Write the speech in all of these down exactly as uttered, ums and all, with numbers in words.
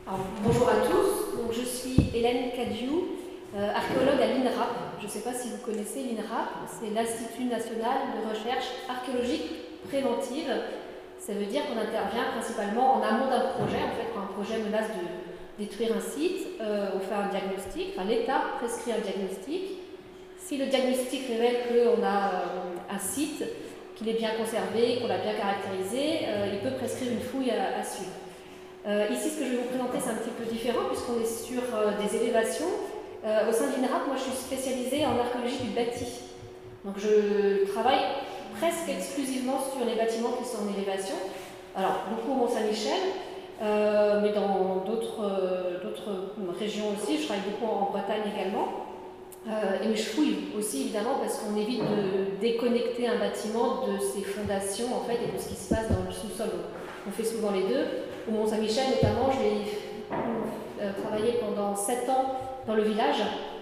Alors, bonjour à tous, donc, je suis Hélène Cadiou, euh, archéologue à l'INRAP. Je ne sais pas si vous connaissez l'INRAP, c'est l'Institut national de recherche archéologique préventive. Ça veut dire qu'on intervient principalement en amont d'un projet. En fait, quand un projet menace de détruire un site, euh, on fait un diagnostic, enfin l'État prescrit un diagnostic. Si le diagnostic révèle qu'on a euh, un site, qu'il est bien conservé, qu'on l'a bien caractérisé, euh, il peut prescrire une fouille à, à suivre. Euh, ici, ce que je vais vous présenter, c'est un petit peu différent puisqu'on est sur euh, des élévations. Euh, au sein de l'INRAP, moi, je suis spécialisée en archéologie du bâti. Donc, je travaille presque exclusivement sur les bâtiments qui sont en élévation. Alors, beaucoup au Mont-Saint-Michel, euh, mais dans d'autres euh, régions aussi. Je travaille beaucoup en Bretagne également. Euh, et je fouille aussi, évidemment, parce qu'on évite de déconnecter un bâtiment de ses fondations, en fait, et de ce qui se passe dans le sous-sol. On fait souvent les deux. Au Mont-Saint-Michel, notamment, j'ai euh, travaillé pendant sept ans dans le village,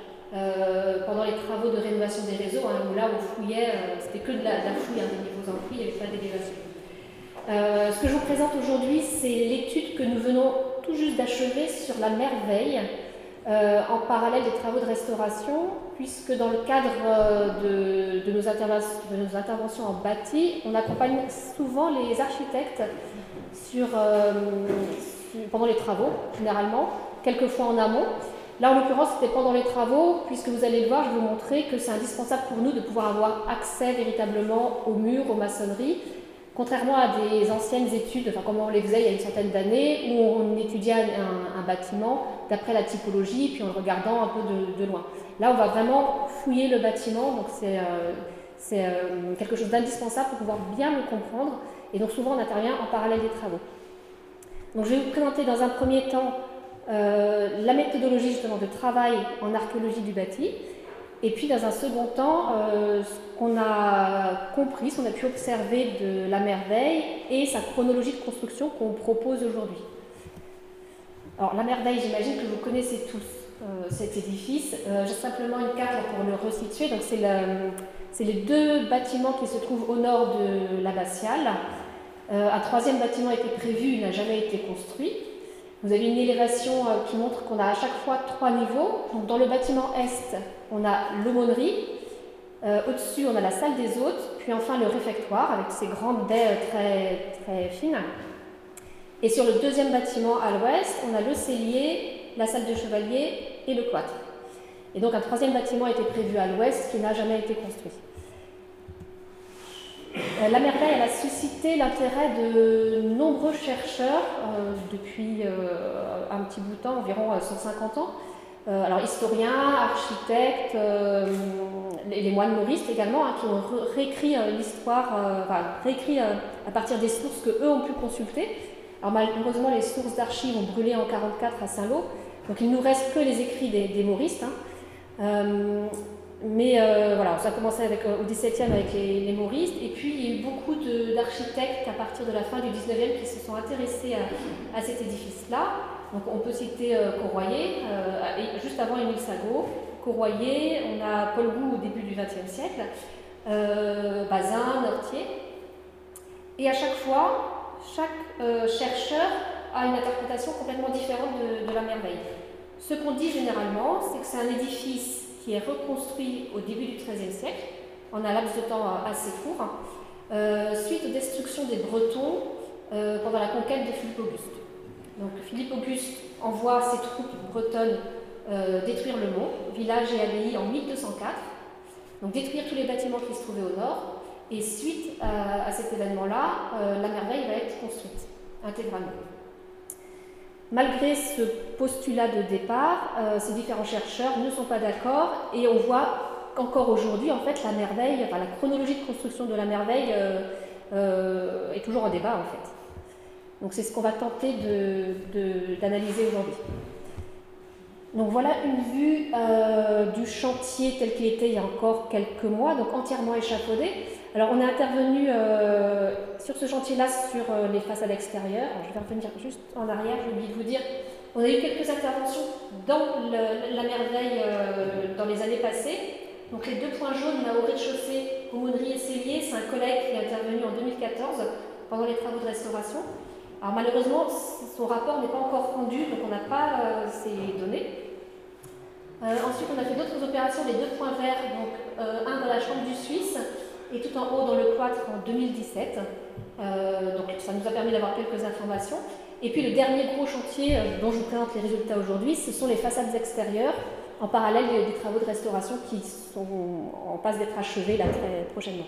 euh, pendant les travaux de rénovation des réseaux, hein, où là, on fouillait, euh, c'était que de la, de la fouille, hein, des niveaux en fouille, il n'y avait pas d'élévation. Euh, ce que je vous présente aujourd'hui, c'est l'étude que nous venons tout juste d'achever sur la merveille, euh, en parallèle des travaux de restauration, puisque dans le cadre euh, de, de, nos de nos interventions en bâti, on accompagne souvent les architectes sur, euh, sur, pendant les travaux, généralement, quelquefois en amont. Là, en l'occurrence, c'était pendant les travaux, puisque vous allez le voir, je vais vous montrer que c'est indispensable pour nous de pouvoir avoir accès véritablement aux murs, aux maçonneries, contrairement à des anciennes études, enfin comme on les faisait il y a une centaine d'années, où on étudiait un, un bâtiment d'après la typologie, puis en le regardant un peu de, de loin. Là, on va vraiment fouiller le bâtiment, donc c'est euh, euh, quelque chose d'indispensable pour pouvoir bien le comprendre, et donc souvent on intervient en parallèle des travaux. Donc je vais vous présenter dans un premier temps euh, la méthodologie justement de travail en archéologie du bâti, et puis dans un second temps, euh, ce qu'on a compris, ce qu'on a pu observer de la merveille et sa chronologie de construction qu'on propose aujourd'hui. Alors la merveille, j'imagine que vous connaissez tous euh, cet édifice. Euh, J'ai simplement une carte là, pour le resituer. Donc c'est les deux bâtiments qui se trouvent au nord de l'abbatiale. Euh, un troisième bâtiment était prévu, il n'a jamais été construit. Vous avez une élévation euh, qui montre qu'on a à chaque fois trois niveaux. Donc, dans le bâtiment est, on a l'aumônerie. Euh, Au-dessus, on a la salle des hôtes. Puis enfin, le réfectoire avec ses grandes baies très, très fines. Et sur le deuxième bâtiment à l'ouest, on a le cellier, la salle de chevalier et le cloître. Et donc, un troisième bâtiment était prévu à l'ouest qui n'a jamais été construit. La merveille, elle a suscité l'intérêt de nombreux chercheurs euh, depuis euh, un petit bout de temps, environ cent cinquante ans. Euh, alors historiens, architectes, euh, les, les moines mauristes également, hein, qui ont réécrit euh, l'histoire, euh, enfin, réécrit euh, à partir des sources qu'eux ont pu consulter. Alors malheureusement, les sources d'archives ont brûlé en mille neuf cent quarante-quatre à Saint-Lô, donc il ne nous reste que les écrits des, des mauristes. Hein. Euh, Mais euh, voilà, ça a commencé avec, euh, au dix-septième avec les, les mauristes, et puis il y a eu beaucoup d'architectes à partir de la fin du dix-neuvième qui se sont intéressés à, à cet édifice-là. Donc on peut citer euh, Corroyer, euh, et juste avant Émile Sagot, Corroyer, on a Paul Gou au début du vingtième siècle, euh, Bazin, Nortier. Et à chaque fois, chaque euh, chercheur a une interprétation complètement différente de, de la merveille. Ce qu'on dit généralement, c'est que c'est un édifice qui est reconstruit au début du treizième siècle, en un laps de temps assez court, euh, suite aux destructions des Bretons euh, pendant la conquête de Philippe Auguste. Donc Philippe Auguste envoie ses troupes bretonnes euh, détruire le Mont, village et abbaye en mille deux cent quatre, donc détruire tous les bâtiments qui se trouvaient au nord, et suite à, à cet événement-là, euh, la merveille va être construite intégralement. Malgré ce postulat de départ, euh, ces différents chercheurs ne sont pas d'accord et on voit qu'encore aujourd'hui, en fait, la merveille, enfin la chronologie de construction de la merveille euh, euh, est toujours en débat, en fait. Donc c'est ce qu'on va tenter d'analyser aujourd'hui. Donc voilà une vue euh, du chantier tel qu'il était il y a encore quelques mois, donc entièrement échafaudé. Alors on est intervenu euh, sur ce chantier-là sur euh, les façades extérieures. Alors, je vais revenir juste en arrière, j'ai oublié de vous dire. On a eu quelques interventions dans le, la merveille euh, dans les années passées. Donc les deux points jaunes là au rez-de-chaussée, aumônerie et cellier, c'est un collègue qui est intervenu en deux mille quatorze pendant les travaux de restauration. Alors malheureusement, son rapport n'est pas encore rendu, donc on n'a pas euh, ces données. Euh, ensuite, on a fait d'autres opérations, les deux points verts, donc euh, un dans la chambre du Suisse et tout en haut dans le cloître en deux mille dix-sept. Euh, donc ça nous a permis d'avoir quelques informations. Et puis le dernier gros chantier euh, dont je vous présente les résultats aujourd'hui, ce sont les façades extérieures, en parallèle des travaux de restauration qui sont en passe d'être achevés là très prochainement.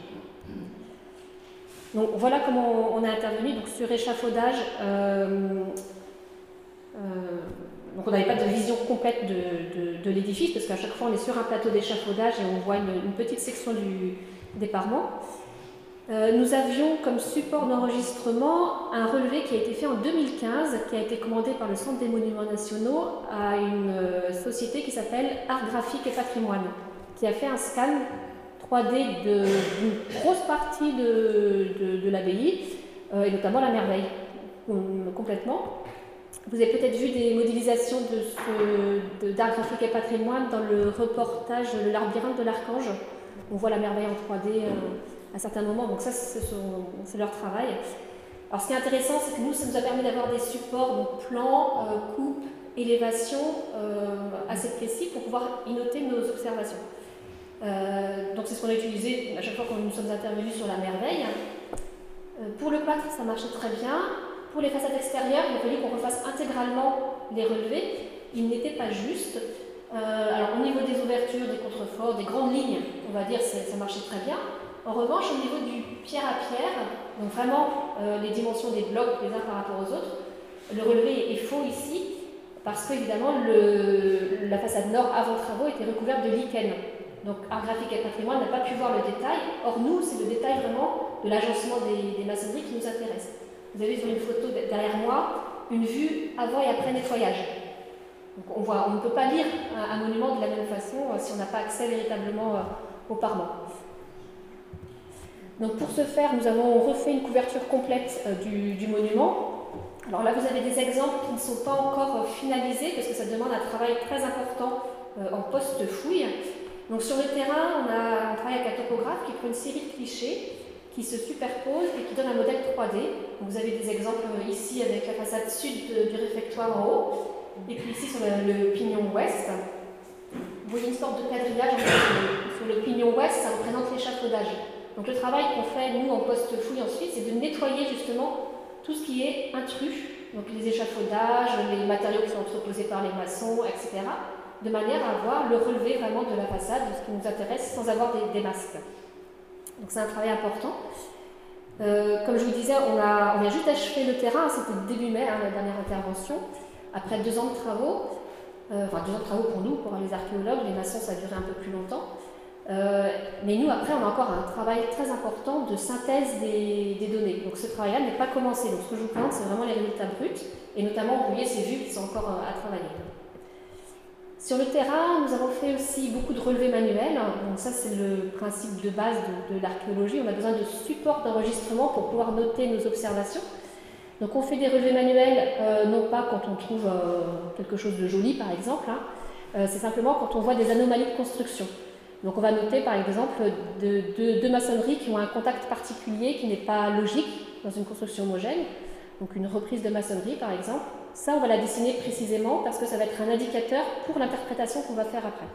Donc voilà comment on a intervenu donc, sur échafaudage. Euh, euh, donc on n'avait pas de vision complète de, de, de l'édifice, parce qu'à chaque fois on est sur un plateau d'échafaudage et on voit une, une petite section du, des parements. Euh, nous avions comme support d'enregistrement un relevé qui a été fait en deux mille quinze, qui a été commandé par le Centre des Monuments Nationaux à une euh, société qui s'appelle Art Graphique et Patrimoine, qui a fait un scan trois D d'une grosse partie de, de, de l'abbaye, euh, et notamment la merveille, um, complètement. Vous avez peut-être vu des modélisations de d'Art Graphique et Patrimoine dans le reportage Le labyrinthe de l'Archange. On voit la merveille en trois D euh, à certains moments, donc ça c'est leur travail. Alors ce qui est intéressant, c'est que nous, ça nous a permis d'avoir des supports, donc plan, euh, coupe, élévation, euh, assez précis pour pouvoir y noter nos observations. Euh, donc c'est ce qu'on a utilisé à chaque fois quand nous sommes intervenus sur la merveille. Euh, pour le cloître, ça marchait très bien. Pour les façades extérieures, il a fallu qu'on refasse intégralement les relevés. Ils n'étaient pas justes. Euh, alors au niveau des ouvertures, des contreforts, des grandes lignes, on va dire ça marchait très bien. En revanche, au niveau du pierre à pierre, donc vraiment euh, les dimensions des blocs les uns par rapport aux autres, le relevé est faux ici, parce qu'évidemment la façade nord avant travaux était recouverte de lichen. Donc Art Graphique et Patrimoine n'a pas pu voir le détail. Or nous, c'est le détail vraiment de l'agencement des, des maçonneries qui nous intéresse. Vous avez sur une photo derrière moi une vue avant et après nettoyage. Donc on, voit, on ne peut pas lire un, un monument de la même façon euh, si on n'a pas accès véritablement euh, au parement. Donc pour ce faire, nous avons refait une couverture complète euh, du, du monument. Alors là, vous avez des exemples qui ne sont pas encore euh, finalisés parce que ça demande un travail très important euh, en post-fouille. Donc sur le terrain, on, a, on travaille avec un topographe qui prend une série de clichés qui se superposent et qui donne un modèle trois D. Donc vous avez des exemples ici avec la façade sud de, du réfectoire en haut, et puis ici sur le, le pignon ouest. Vous voyez une sorte de quadrillage sur le pignon ouest, ça représente l'échafaudage. Donc le travail qu'on fait, nous, en post-fouille ensuite, c'est de nettoyer justement tout ce qui est intrus, donc les échafaudages, les matériaux qui sont entreposés par les maçons, et cetera, de manière à avoir le relevé vraiment de la façade, de ce qui nous intéresse, sans avoir des, des masques. Donc c'est un travail important. Euh, comme je vous disais, on a, on a juste achevé le terrain, c'était début mai, hein, la dernière intervention, après deux ans de travaux, euh, enfin deux ans de travaux pour nous, pour les archéologues, les maçons ça a duré un peu plus longtemps. Euh, mais nous, après, on a encore un travail très important de synthèse des, des données. Donc ce travail-là n'est pas commencé. Donc ce que je vous présente, c'est vraiment les résultats bruts, et notamment, vous voyez, ces vues qui sont encore à travailler. Sur le terrain, nous avons fait aussi beaucoup de relevés manuels. Donc ça, c'est le principe de base de, de l'archéologie. On a besoin de supports d'enregistrement pour pouvoir noter nos observations. Donc on fait des relevés manuels, euh, non pas quand on trouve euh, quelque chose de joli, par exemple. Hein. Euh, c'est simplement quand on voit des anomalies de construction. Donc on va noter, par exemple, deux de, de maçonneries qui ont un contact particulier qui n'est pas logique dans une construction homogène. Donc une reprise de maçonnerie, par exemple. Ça, on va la dessiner précisément parce que ça va être un indicateur pour l'interprétation qu'on va faire après.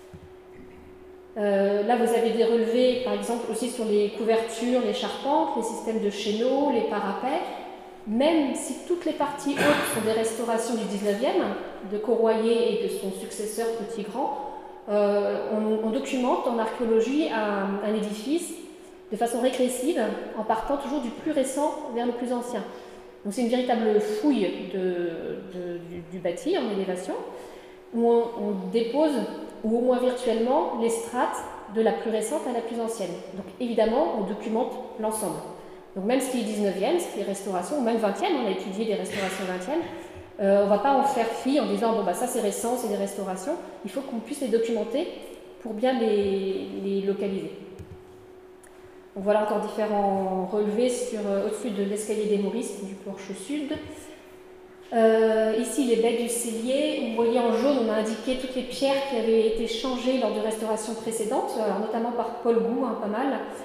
Euh, là, vous avez des relevés, par exemple, aussi sur les couvertures, les charpentes, les systèmes de chéneaux, les parapets. Même si toutes les parties hautes sont des restaurations du dix-neuvième, de Corroyer et de son successeur Petit-Grand, euh, on, on documente en archéologie un, un édifice de façon régressive, en partant toujours du plus récent vers le plus ancien. Donc c'est une véritable fouille de, de, du, du bâti en élévation, où on, on dépose, ou au moins virtuellement, les strates de la plus récente à la plus ancienne. Donc évidemment, on documente l'ensemble. Donc même ce qui est dix-neuvième, ce qui est restauration, ou même vingtième, on a étudié des restaurations vingtième, euh, on ne va pas en faire fi en disant bon bah ça c'est récent, c'est des restaurations. Il faut qu'on puisse les documenter pour bien les, les localiser. Donc voilà encore différents relevés sur, euh, au-dessus de l'escalier des Mauristes du porche sud. Euh, ici les baies du cellier, vous voyez en jaune on a indiqué toutes les pierres qui avaient été changées lors de restaurations précédentes, alors notamment par Paul Gou, hein, pas mal.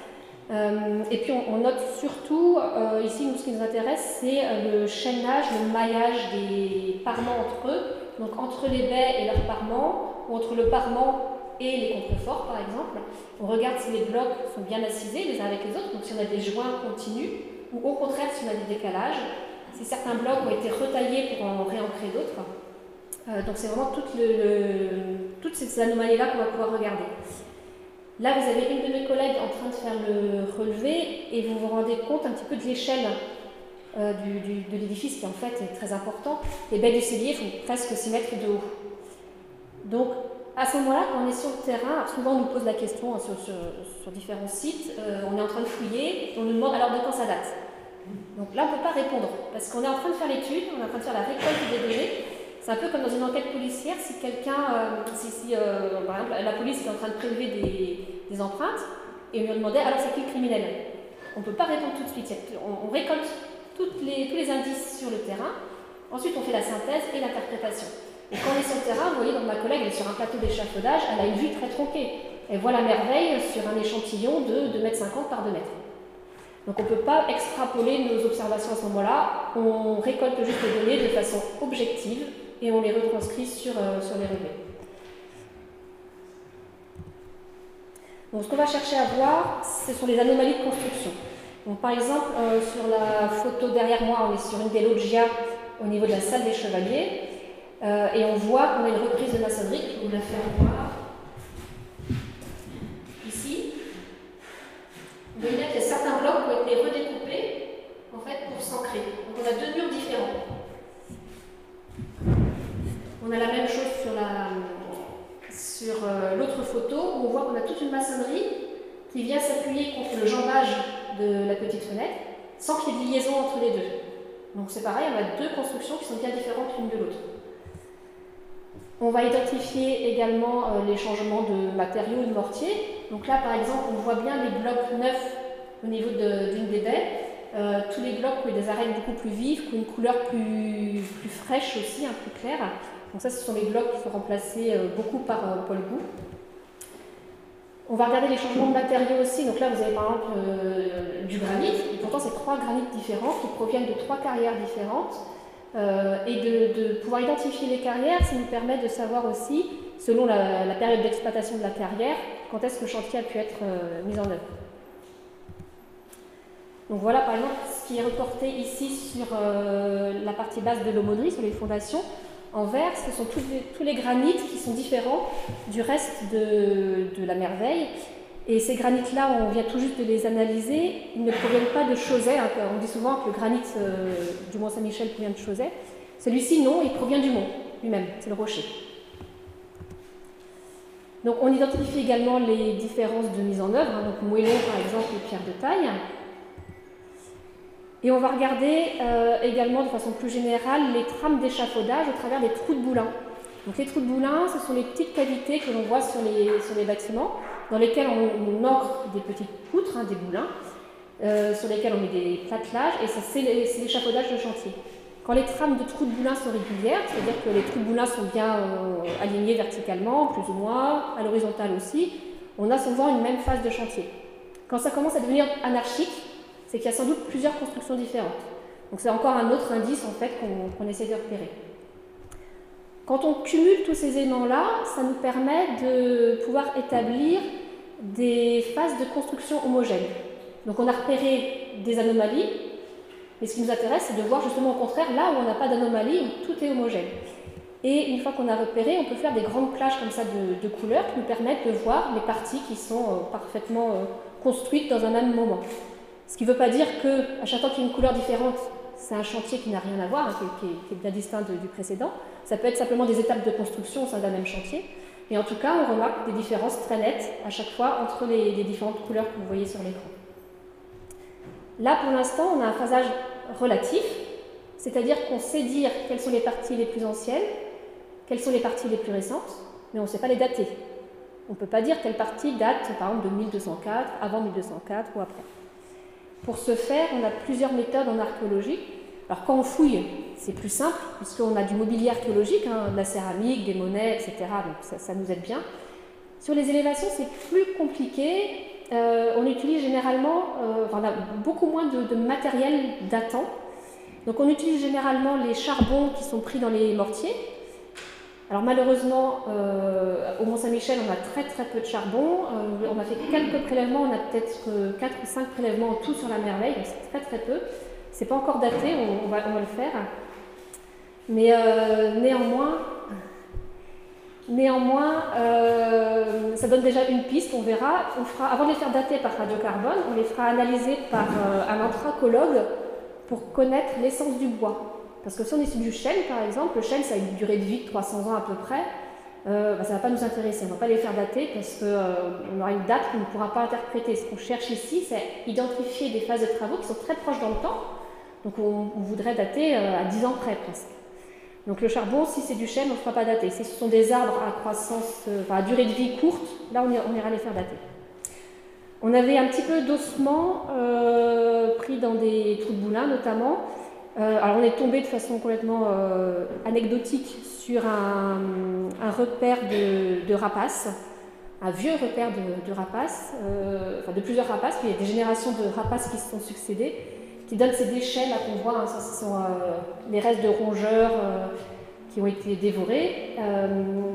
Euh, et puis on, on note surtout, euh, ici nous, ce qui nous intéresse, c'est le chaînage, le maillage des parements entre eux, donc entre les baies et leurs parements, ou entre le parement et les contreforts par exemple. On regarde si les blocs sont bien assisés les uns avec les autres, donc si on a des joints continus, ou au contraire si on a des décalages, si certains blocs ont été retaillés pour en réancrer d'autres. Euh, donc c'est vraiment tout le, le, toutes ces anomalies-là qu'on va pouvoir regarder. Là, vous avez une de mes collègues en train de faire le relevé et vous vous rendez compte un petit peu de l'échelle euh, du, du, de l'édifice qui en fait est très important. Les baies du cellier font presque six mètres de haut. Donc, à ce moment-là, quand on est sur le terrain, souvent on nous pose la question hein, sur, sur, sur différents sites, euh, on est en train de fouiller, on nous demande alors de quand ça date. Donc là, on ne peut pas répondre parce qu'on est en train de faire l'étude, on est en train de faire la récolte des données. C'est un peu comme dans une enquête policière, si quelqu'un, euh, si, si euh, par exemple la police est en train de prélever des, des empreintes et on lui demandait alors c'est qui le criminel? On ne peut pas répondre tout de suite, on, on récolte toutes les, tous les indices sur le terrain, ensuite on fait la synthèse et l'interprétation. Et quand on est sur le terrain, vous voyez, donc ma collègue elle est sur un plateau d'échafaudage, elle a une vue très tronquée, elle voit la merveille sur un échantillon de deux mètres cinquante par deux mètres. Donc on ne peut pas extrapoler nos observations à ce moment-là, on récolte juste les données de façon objective, et on les retranscrit sur, euh, sur les relevés. Donc ce qu'on va chercher à voir, ce sont les anomalies de construction. Donc, par exemple, euh, sur la photo derrière moi, on est sur une des loggias au niveau de la salle des chevaliers, euh, et on voit qu'on a une reprise de maçonnerie, je vais vous la faire voir. Ici, vous voyez bien qu'il y a certains blocs qui ont été redécoupés en fait, pour s'ancrer. Donc on a deux murs différents. On a la même chose sur la, sur euh, l'autre photo où on voit qu'on a toute une maçonnerie qui vient s'appuyer contre le jambage de la petite fenêtre sans qu'il y ait de liaison entre les deux. Donc c'est pareil, on a deux constructions qui sont bien différentes l'une de l'autre. On va identifier également euh, les changements de matériaux, de mortier. Donc là par exemple on voit bien les blocs neufs au niveau d'une des baies. Euh, tous les blocs qui ont des arêtes beaucoup plus vives, qui ont une couleur plus, plus fraîche aussi, un peu plus claire. Donc ça, ce sont les blocs qui sont remplacés euh, beaucoup par euh, Paul Gou. On va regarder les changements de matériaux aussi. Donc là, vous avez par exemple euh, du granit. Et pourtant, c'est trois granites différents qui proviennent de trois carrières différentes. Euh, et de, de pouvoir identifier les carrières, ça nous permet de savoir aussi, selon la, la période d'exploitation de la carrière, quand est-ce que le chantier a pu être euh, mis en œuvre. Donc voilà par exemple ce qui est reporté ici sur euh, la partie basse de l'aumônerie, sur les fondations. En vert, ce sont tous les, tous les granites qui sont différents du reste de, de la merveille. Et ces granites-là, on vient tout juste de les analyser, ils ne proviennent pas de Chauzet. Hein, on dit souvent que le granit euh, du Mont-Saint-Michel provient de Chauzet. Celui-ci, non, il provient du mont lui-même, c'est le rocher. Donc on identifie également les différences de mise en œuvre, hein, donc moellons par exemple et pierres de taille. Et on va regarder euh, également de façon plus générale les trames d'échafaudage au travers des trous de boulins. Donc les trous de boulins, ce sont les petites cavités que l'on voit sur les, sur les bâtiments, dans lesquels on, on ancre des petites poutres, hein, des boulins, euh, sur lesquels on met des plattelages, et c'est l'échafaudage de chantier. Quand les trames de trous de boulins sont régulières, c'est-à-dire que les trous de boulins sont bien euh, alignés verticalement, plus ou moins, à l'horizontale aussi, on a souvent une même phase de chantier. Quand ça commence à devenir anarchique, c'est qu'il y a sans doute plusieurs constructions différentes. Donc c'est encore un autre indice en fait qu'on qu'on essaie de repérer. Quand on cumule tous ces éléments-là, ça nous permet de pouvoir établir des phases de construction homogènes. Donc on a repéré des anomalies, mais ce qui nous intéresse, c'est de voir justement au contraire là où on n'a pas d'anomalie, où tout est homogène. Et une fois qu'on a repéré, on peut faire des grandes plages comme ça de, de couleurs qui nous permettent de voir les parties qui sont euh, parfaitement euh, construites dans un même moment. Ce qui ne veut pas dire qu'à chaque fois qu'il y a une couleur différente, c'est un chantier qui n'a rien à voir, hein, qui, qui, qui est bien distinct de, du précédent. Ça peut être simplement des étapes de construction au sein d'un même chantier. Et en tout cas, on remarque des différences très nettes à chaque fois entre les, les différentes couleurs que vous voyez sur l'écran. Là, pour l'instant, on a un phasage relatif, c'est-à-dire qu'on sait dire quelles sont les parties les plus anciennes, quelles sont les parties les plus récentes, mais on ne sait pas les dater. On ne peut pas dire telle partie date, par exemple, de mille deux cent quatre, avant mille deux cent quatre ou après. Pour ce faire, on a plusieurs méthodes en archéologie. Alors quand on fouille, c'est plus simple, puisqu'on a du mobilier archéologique, hein, de la céramique, des monnaies, et cetera. Donc ça, ça nous aide bien. Sur les élévations, c'est plus compliqué, euh, on utilise généralement, euh, enfin, on a beaucoup moins de, de matériel datant. Donc on utilise généralement les charbons qui sont pris dans les mortiers. Alors malheureusement, euh, au Mont-Saint-Michel, on a très très peu de charbon. Euh, on a fait quelques prélèvements, on a peut-être quatre ou cinq prélèvements en tout sur la Merveille, donc c'est très très peu. C'est pas encore daté, on, on, va, on va le faire. Mais euh, néanmoins, néanmoins euh, ça donne déjà une piste, on verra. On fera, avant de les faire dater par radiocarbone, on les fera analyser par euh, un anthracologue pour connaître l'essence du bois. Parce que si on est sur du chêne, par exemple, le chêne, ça a une durée de vie de trois cents ans à peu près, euh, bah, ça ne va pas nous intéresser. On ne va pas les faire dater parce qu'on euh, aura une date qu'on ne pourra pas interpréter. Ce qu'on cherche ici, c'est identifier des phases de travaux qui sont très proches dans le temps. Donc on, on voudrait dater euh, à dix ans près presque. Donc le charbon, si c'est du chêne, on ne fera pas dater. Si ce sont des arbres à croissance, euh, enfin, à durée de vie courte, là on ira, on ira les faire dater. On avait un petit peu d'ossements euh, pris dans des trous de boulin notamment. Euh, alors on est tombé de façon complètement euh, anecdotique sur un, un repère de, de rapaces, un vieux repère de, de rapaces, euh, enfin de plusieurs rapaces, puis il y a des générations de rapaces qui se sont succédées, qui donnent ces déchets là qu'on voit, hein, ça, ce sont euh, les restes de rongeurs euh, qui ont été dévorés. Euh,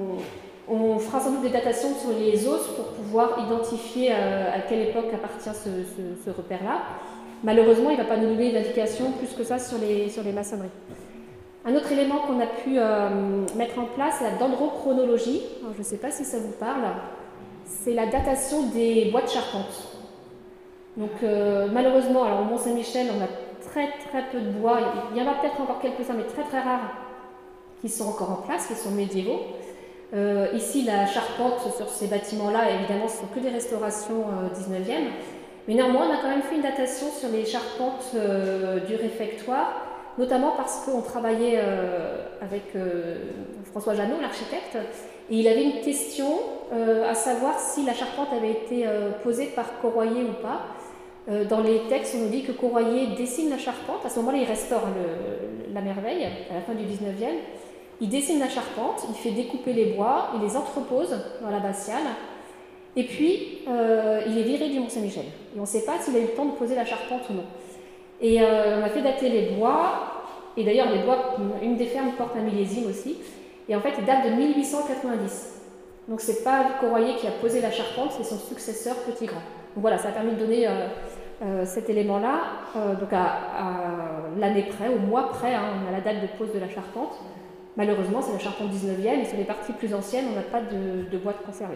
on fera sans doute des datations sur les os pour pouvoir identifier euh, à quelle époque appartient ce, ce, ce repère-là. Malheureusement, il ne va pas nous donner d'indication plus que ça sur les, sur les maçonneries. Un autre élément qu'on a pu euh, mettre en place, c'est la dendrochronologie. Alors, je ne sais pas si ça vous parle. C'est la datation des bois de charpente. Donc euh, malheureusement, alors au Mont-Saint-Michel, on a très très peu de bois. Il y en a peut-être encore quelques-uns, mais très très rares, qui sont encore en place, qui sont médiévaux. Euh, ici, la charpente sur ces bâtiments-là, évidemment, ce ne sont que des restaurations euh, dix-neuvième. Mais néanmoins, on a quand même fait une datation sur les charpentes euh, du réfectoire, notamment parce qu'on travaillait euh, avec euh, François Janot, l'architecte, et il avait une question euh, à savoir si la charpente avait été euh, posée par Corroyer ou pas. Euh, dans les textes, on nous dit que Corroyer dessine la charpente. À ce moment-là, il restaure le, la Merveille, à la fin du dix-neuvième. Il dessine la charpente, il fait découper les bois, il les entrepose dans l'abbatiale. Et puis, euh, il est viré du Mont-Saint-Michel. Et on ne sait pas s'il a eu le temps de poser la charpente ou non. Et euh, on a fait dater les bois. Et d'ailleurs, les bois, une des fermes porte un millésime aussi. Et en fait, il date de mille huit cent quatre-vingt-dix. Donc, ce n'est pas Corroyer qui a posé la charpente, c'est son successeur Petit Grand. Donc voilà, ça a permis de donner euh, euh, cet élément-là, euh, donc à, à l'année près, au mois près, hein, on a la date de pose de la charpente. Malheureusement, c'est la charpente dix-neuvième, et sur les parties plus anciennes, on n'a pas de, de bois de conservé.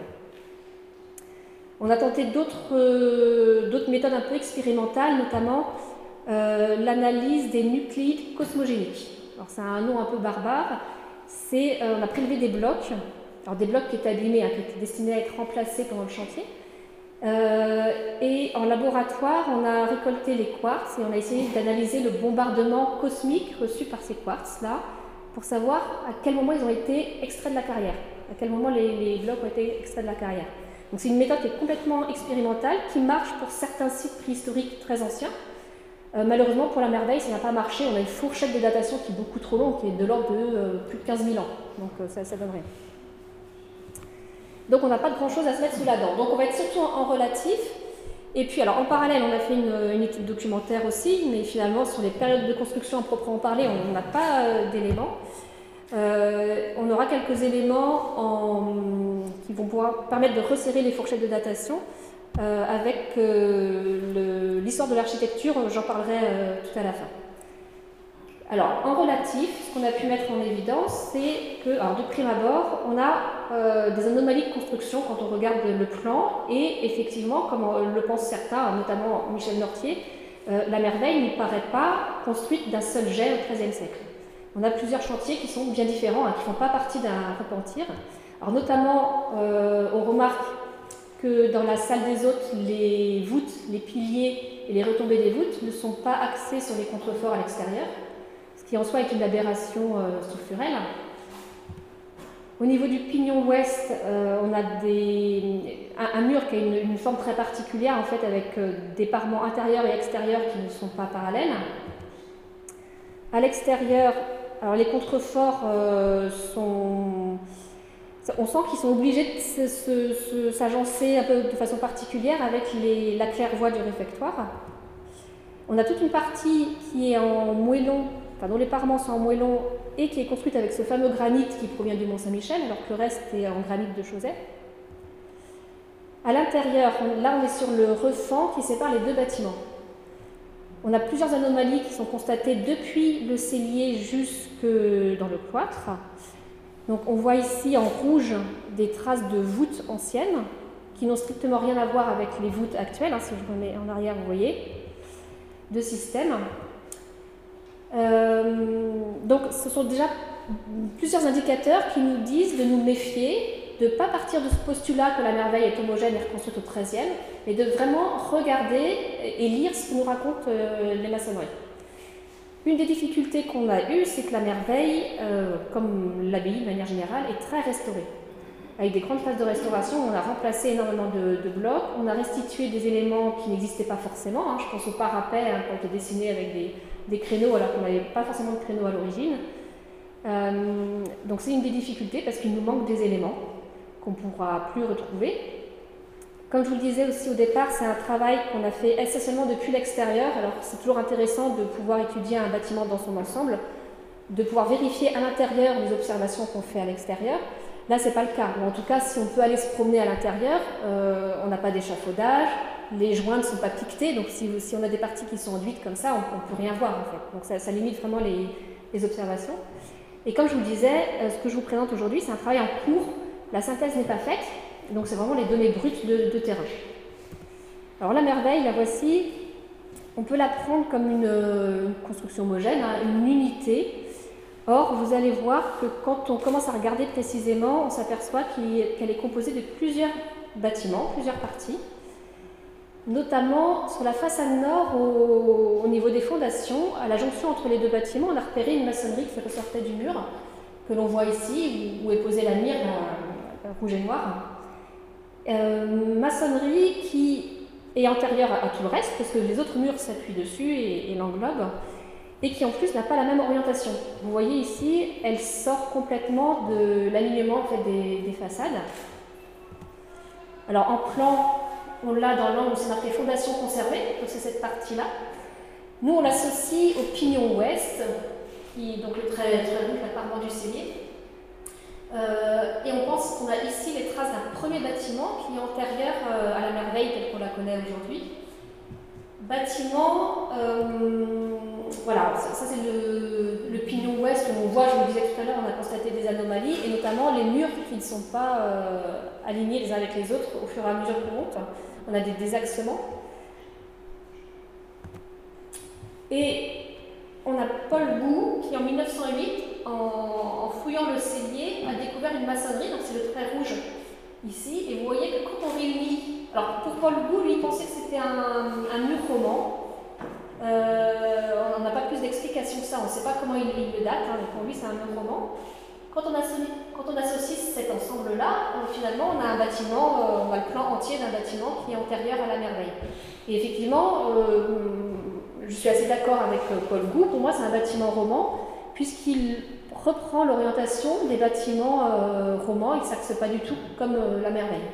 On a tenté d'autres euh, méthodes un peu expérimentales, notamment euh, l'analyse des nucléides cosmogéniques. Alors c'est un nom un peu barbare. C'est, euh, on a prélevé des blocs, alors des blocs qui étaient abîmés, hein, qui étaient destinés à être remplacés pendant le chantier. Euh, et en laboratoire, on a récolté les quartz et on a essayé d'analyser le bombardement cosmique reçu par ces quartz-là pour savoir à quel moment ils ont été extraits de la carrière, à quel moment les, les blocs ont été extraits de la carrière. Donc c'est une méthode qui est complètement expérimentale, qui marche pour certains sites préhistoriques très anciens. Euh, malheureusement, pour la Merveille, ça n'a pas marché. On a une fourchette de datation qui est beaucoup trop longue, qui est de l'ordre de euh, plus de quinze mille ans. Donc euh, ça ne donne rien. Donc on n'a pas de grand-chose à se mettre sous la dent. Donc on va être surtout en, en relatif. Et puis alors en parallèle, on a fait une, une étude documentaire aussi, mais finalement sur les périodes de construction à proprement parler, on n'a pas euh, d'éléments. Euh, on aura quelques éléments en, qui vont pouvoir permettre de resserrer les fourchettes de datation euh, avec euh, l'histoire de l'architecture, j'en parlerai euh, tout à la fin. Alors, en relatif, ce qu'on a pu mettre en évidence, c'est que, alors de prime abord, on a euh, des anomalies de construction quand on regarde le plan, et effectivement, comme le pensent certains, notamment Michel Nortier, euh, la Merveille ne paraît pas construite d'un seul jet au treizième siècle. On a plusieurs chantiers qui sont bien différents, hein, qui ne font pas partie d'un repentir. Alors notamment, euh, on remarque que dans la salle des hôtes, les voûtes, les piliers et les retombées des voûtes ne sont pas axés sur les contreforts à l'extérieur, ce qui en soi est une aberration euh, structurelle. Au niveau du pignon ouest, euh, on a des, un, un mur qui a une, une forme très particulière, en fait, avec euh, des parements intérieurs et extérieurs qui ne sont pas parallèles. À l'extérieur, alors les contreforts euh, sont... on sent qu'ils sont obligés de s'agencer un peu de façon particulière avec les, la claire-voie du réfectoire. On a toute une partie qui est en moellon, enfin dont les parements sont en moellon et qui est construite avec ce fameux granit qui provient du Mont-Saint-Michel, alors que le reste est en granit de Chauzet. À l'intérieur, là on est sur le refend qui sépare les deux bâtiments. On a plusieurs anomalies qui sont constatées depuis le cellier jusque dans le cloître. Donc on voit ici en rouge des traces de voûtes anciennes qui n'ont strictement rien à voir avec les voûtes actuelles, hein, si je remets en arrière, vous voyez, de système. Euh, donc ce sont déjà plusieurs indicateurs qui nous disent de nous méfier, de ne pas partir de ce postulat que la merveille est homogène et reconstruite au treizième, mais de vraiment regarder et lire ce que nous racontent euh, les maçonneries. Une des difficultés qu'on a eues, c'est que la merveille, euh, comme l'abbaye de manière générale, est très restaurée. Avec des grandes phases de restauration, on a remplacé énormément de, de blocs, on a restitué des éléments qui n'existaient pas forcément. Hein, je pense au parapet, hein, qui ont été dessinés avec des, des créneaux alors qu'on n'avait pas forcément de créneaux à l'origine. Euh, donc c'est une des difficultés parce qu'il nous manque des éléments qu'on ne pourra plus retrouver. Comme je vous le disais aussi au départ, c'est un travail qu'on a fait essentiellement depuis l'extérieur. Alors c'est toujours intéressant de pouvoir étudier un bâtiment dans son ensemble, de pouvoir vérifier à l'intérieur les observations qu'on fait à l'extérieur. Là, ce n'est pas le cas. Ou en tout cas, si on peut aller se promener à l'intérieur, euh, on n'a pas d'échafaudage, les joints ne sont pas piquetés, donc si, si on a des parties qui sont enduites comme ça, on ne peut rien voir en fait. Donc ça, ça limite vraiment les, les observations. Et comme je vous le disais, euh, ce que je vous présente aujourd'hui, c'est un travail en cours. La synthèse n'est pas faite, donc c'est vraiment les données brutes de, de terrain. Alors la merveille, la voici, on peut la prendre comme une, une construction homogène, hein, une unité. Or, vous allez voir que quand on commence à regarder précisément, on s'aperçoit qu'elle est composée de plusieurs bâtiments, plusieurs parties, notamment sur la façade nord, au, au niveau des fondations, à la jonction entre les deux bâtiments, on a repéré une maçonnerie qui ressortait du mur, que l'on voit ici, où est posée la mire, la, la rouge et noire. Euh, maçonnerie qui est antérieure à, à tout le reste, parce que les autres murs s'appuient dessus et, et l'englobent, et qui en plus n'a pas la même orientation. Vous voyez ici, elle sort complètement de l'alignement en fait, des, des façades. Alors en plan, on l'a dans l'angle où c'est marqué fondation conservée, donc c'est cette partie-là. Nous on l'associe au pignon ouest, qui donc le très très long, la parement du cellier. Euh, et on pense qu'on a ici les traces d'un premier bâtiment qui est antérieur euh, à la merveille telle qu'on la connaît aujourd'hui. Bâtiment, euh, voilà, ça, ça c'est le, le pignon ouest où on voit, je vous le disais tout à l'heure, on a constaté des anomalies, et notamment les murs qui ne sont pas euh, alignés les uns avec les autres au fur et à mesure qu'on monte. On a des désaxements. Et on a Paul Gou qui en mille neuf cent huit, en, en fouillant le cellier, a découvert une maçonnerie, donc c'est le trait rouge ici, et vous voyez que quand on réunit, alors pour Paul Gou, lui il pensait que c'était un, un mur roman, euh, on n'a pas plus d'explications que ça, on ne sait pas comment il, il le date, hein, mais pour lui c'est un mur roman. Quand on associe, quand on associe cet ensemble-là, finalement on a un bâtiment, euh, on a le plan entier d'un bâtiment qui est antérieur à la merveille. Et effectivement, euh, je suis assez d'accord avec Paul Gou, pour moi c'est un bâtiment roman, puisqu'il reprend l'orientation des bâtiments euh, romans, il ne s'axe pas du tout comme euh, la merveille.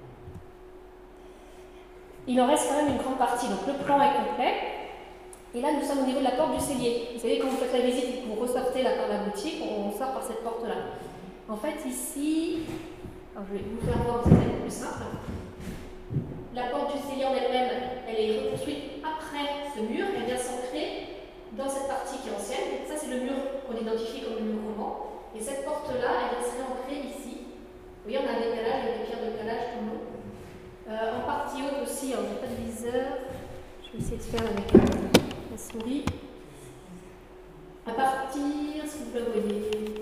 Il en reste quand même une grande partie, donc le plan est complet. Et là nous sommes au niveau de la porte du cellier. Vous savez, quand vous faites la visite et que vous ressortez là par la boutique, on sort par cette porte-là. En fait ici, alors je vais vous faire voir, c'est plus simple. La porte du cellier en elle-même, elle est reconstruite après ce mur, elle vient s'ancrer dans cette partie qui est ancienne. Donc ça c'est le mur qu'on identifie comme le mur roman. Et cette porte-là, elle vient se réancrer ici. Vous voyez, on a un décalage, il y a des pierres de calage tout le long. Euh, en partie haute aussi, alors j'ai pas de viseur, je vais essayer de faire avec la souris. À partir, est-ce que vous la voyez?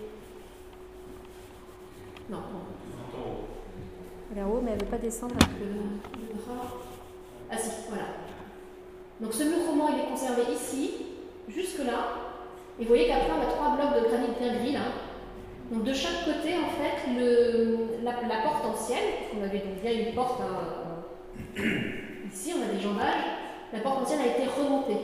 Non, non. Elle est en haut, mais elle ne veut pas descendre avec le, le bras. Ah si, voilà. Donc ce mur roman, il est conservé ici, jusque là. Et vous voyez qu'après, on a trois blocs de granit bien gris là. Donc de chaque côté, en fait, le, la, la porte ancienne, on avait donc bien une porte hein, ici, on a des jambages, la porte ancienne a été remontée.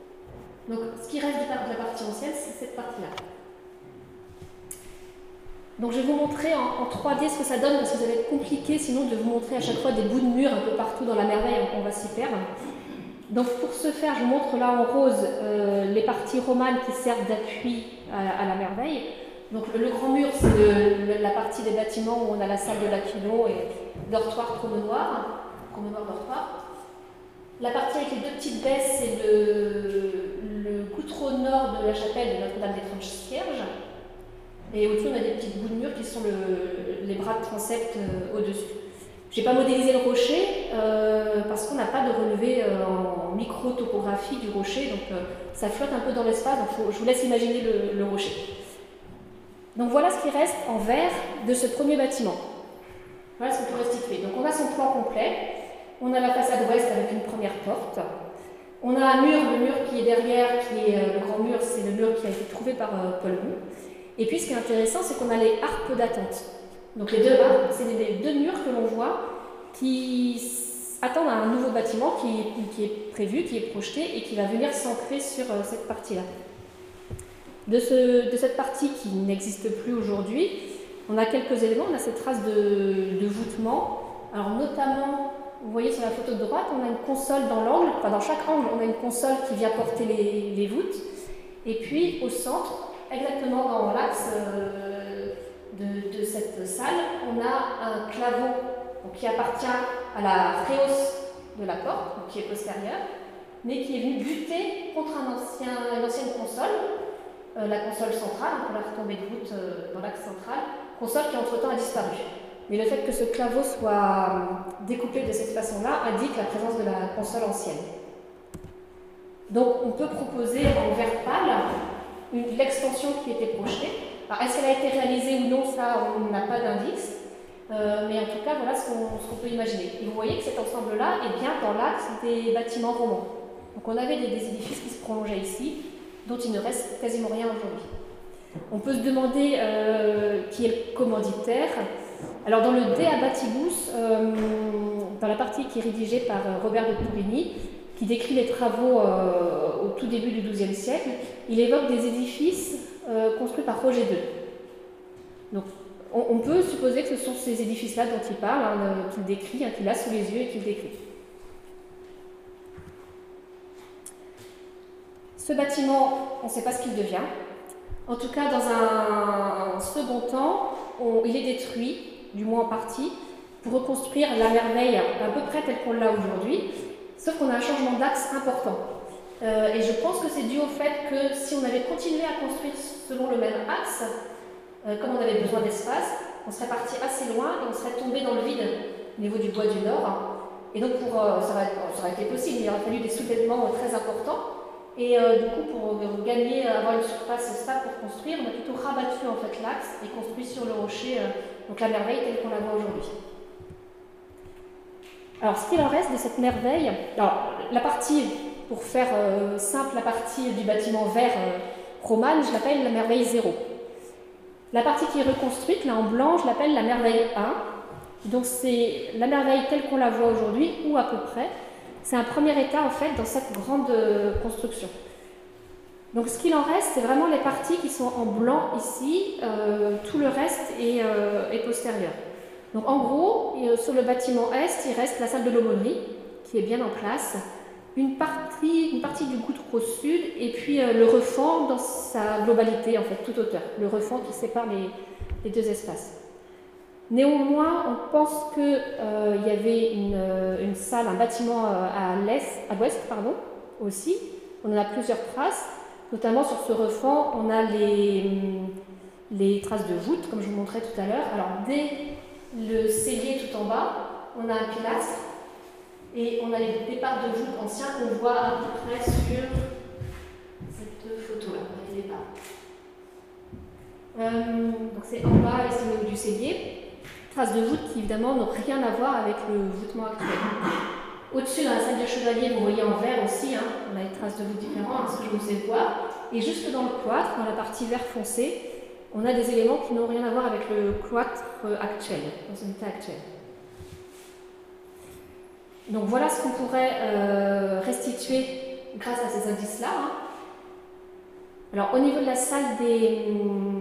Donc ce qui reste de la partie ancienne, c'est cette partie-là. Donc je vais vous montrer en, en trois D ce que ça donne, parce que ça va être compliqué sinon de vous montrer à chaque fois des bouts de mur un peu partout dans la merveille, on va s'y perdre. Donc pour ce faire, je vous montre là en rose euh, les parties romanes qui servent d'appui à, à la merveille. Donc le, le grand mur, c'est la partie des bâtiments où on a la salle de l'Aquilon et dortoir, promenoir, promenoir, dortoir. La partie avec les deux petites baies, c'est le, le goutreau nord de la chapelle de Notre-Dame des Tranches-Cierges. Et au-dessus, on a des petits bouts de mur qui sont le, les bras de transept euh, au-dessus. Je n'ai pas modélisé le rocher euh, parce qu'on n'a pas de relevé euh, en micro-topographie du rocher, donc euh, ça flotte un peu dans l'espace, donc faut, je vous laisse imaginer le, le rocher. Donc voilà ce qui reste en vert de ce premier bâtiment. Voilà ce qu'on peut restituer. Donc on a son plan complet. On a la façade ouest avec une première porte. On a un mur, le mur qui est derrière, qui est euh, le grand mur, c'est le mur qui a été trouvé par euh, Paul Mou. Et puis ce qui est intéressant, c'est qu'on a les harpes d'attente. Donc les deux harpes, c'est les deux murs que l'on voit qui attendent à un nouveau bâtiment qui, qui est prévu, qui est projeté et qui va venir s'ancrer sur euh, cette partie-là. De, ce, de cette partie qui n'existe plus aujourd'hui, on a quelques éléments, on a ces traces de, de voûtement. Alors notamment, vous voyez sur la photo de droite, on a une console dans l'angle, enfin dans chaque angle, on a une console qui vient porter les, les voûtes. Et puis au centre, exactement dans l'axe euh, de, de cette salle, on a un claveau donc, qui appartient à la réhausse de la porte, donc, qui est postérieure, mais qui est venu buter contre un ancien, une ancienne console, euh, la console centrale, donc on a retombé de voûte euh, dans l'axe central, console qui entre-temps a disparu. Mais le fait que ce claveau soit découpé de cette façon-là indique la présence de la console ancienne. Donc on peut proposer en vert pâle l'extension qui était projetée. Est-ce qu'elle a été réalisée ou non, ça on n'a pas d'indice, euh, mais en tout cas voilà ce qu'on qu peut imaginer. Et vous voyez que cet ensemble-là est bien dans l'axe des bâtiments romans. Donc on avait des, des édifices qui se prolongeaient ici, dont il ne reste quasiment rien aujourd'hui. On peut se demander euh, qui est le commanditaire. Alors dans le De Abatibus, euh, dans la partie qui est rédigée par Robert de Tourigny, qui décrit les travaux euh, au tout début du douzième siècle, il évoque des édifices euh, construits par Roger deux. Donc on, on peut supposer que ce sont ces édifices-là dont il parle, hein, qu'il décrit, hein, qu'il a sous les yeux et qu'il décrit. Ce bâtiment, on ne sait pas ce qu'il devient. En tout cas, dans un, un second temps, on, il est détruit, du moins en partie, pour reconstruire la merveille à peu près telle qu'on l'a aujourd'hui, sauf qu'on a un changement d'axe important. Euh, et je pense que c'est dû au fait que si on avait continué à construire selon le même axe, euh, comme on avait besoin d'espace, on serait parti assez loin et on serait tombé dans le vide au niveau du bois du Nord. Et donc pour, euh, ça, aurait, ça aurait été possible, il aurait fallu des soulèvements très importants. Et euh, du coup, pour euh, gagner, avoir une surface stable pour construire, on a plutôt rabattu en fait l'axe et construit sur le rocher, euh, donc la merveille telle qu'on la voit aujourd'hui. Alors, ce qu'il en reste de cette merveille, alors la partie, pour faire euh, simple, la partie du bâtiment vert euh, romane, je l'appelle la merveille zéro. La partie qui est reconstruite, là en blanc, je l'appelle la merveille un. Donc c'est la merveille telle qu'on la voit aujourd'hui, ou à peu près. C'est un premier état en fait dans cette grande euh, construction. Donc ce qu'il en reste, c'est vraiment les parties qui sont en blanc ici, euh, tout le reste est, euh, est postérieur. Donc en gros, sur le bâtiment est, il reste la salle de l'aumônerie, qui est bien en place, une partie, une partie du goutreau sud, et puis euh, le refend dans sa globalité, en fait, toute hauteur. Le refend qui sépare les, les deux espaces. Néanmoins, on pense qu'il euh, y avait une, une salle, un bâtiment à l'est, à l'ouest, pardon, aussi. On en a plusieurs traces, notamment sur ce refend, on a les, les traces de voûte, comme je vous montrais tout à l'heure. Alors, dès le cellier tout en bas, on a un pilastre et on a les départs de voûte anciens qu'on voit à peu près sur cette photo-là, les départs. Euh, donc c'est en bas ici au niveau du cellier. Traces de voûte qui évidemment n'ont rien à voir avec le voûtement actuel. Au-dessus, dans la salle de chevalier, vous voyez en vert aussi, hein, on a des traces de voûte différentes, ce que je vous ai voir. Et jusque dans le cloître, dans la partie vert foncé, on a des éléments qui n'ont rien à voir avec le cloître actuel, dans son état actuel. Donc voilà ce qu'on pourrait euh, restituer grâce à ces indices-là. Hein. Alors au niveau de la salle des,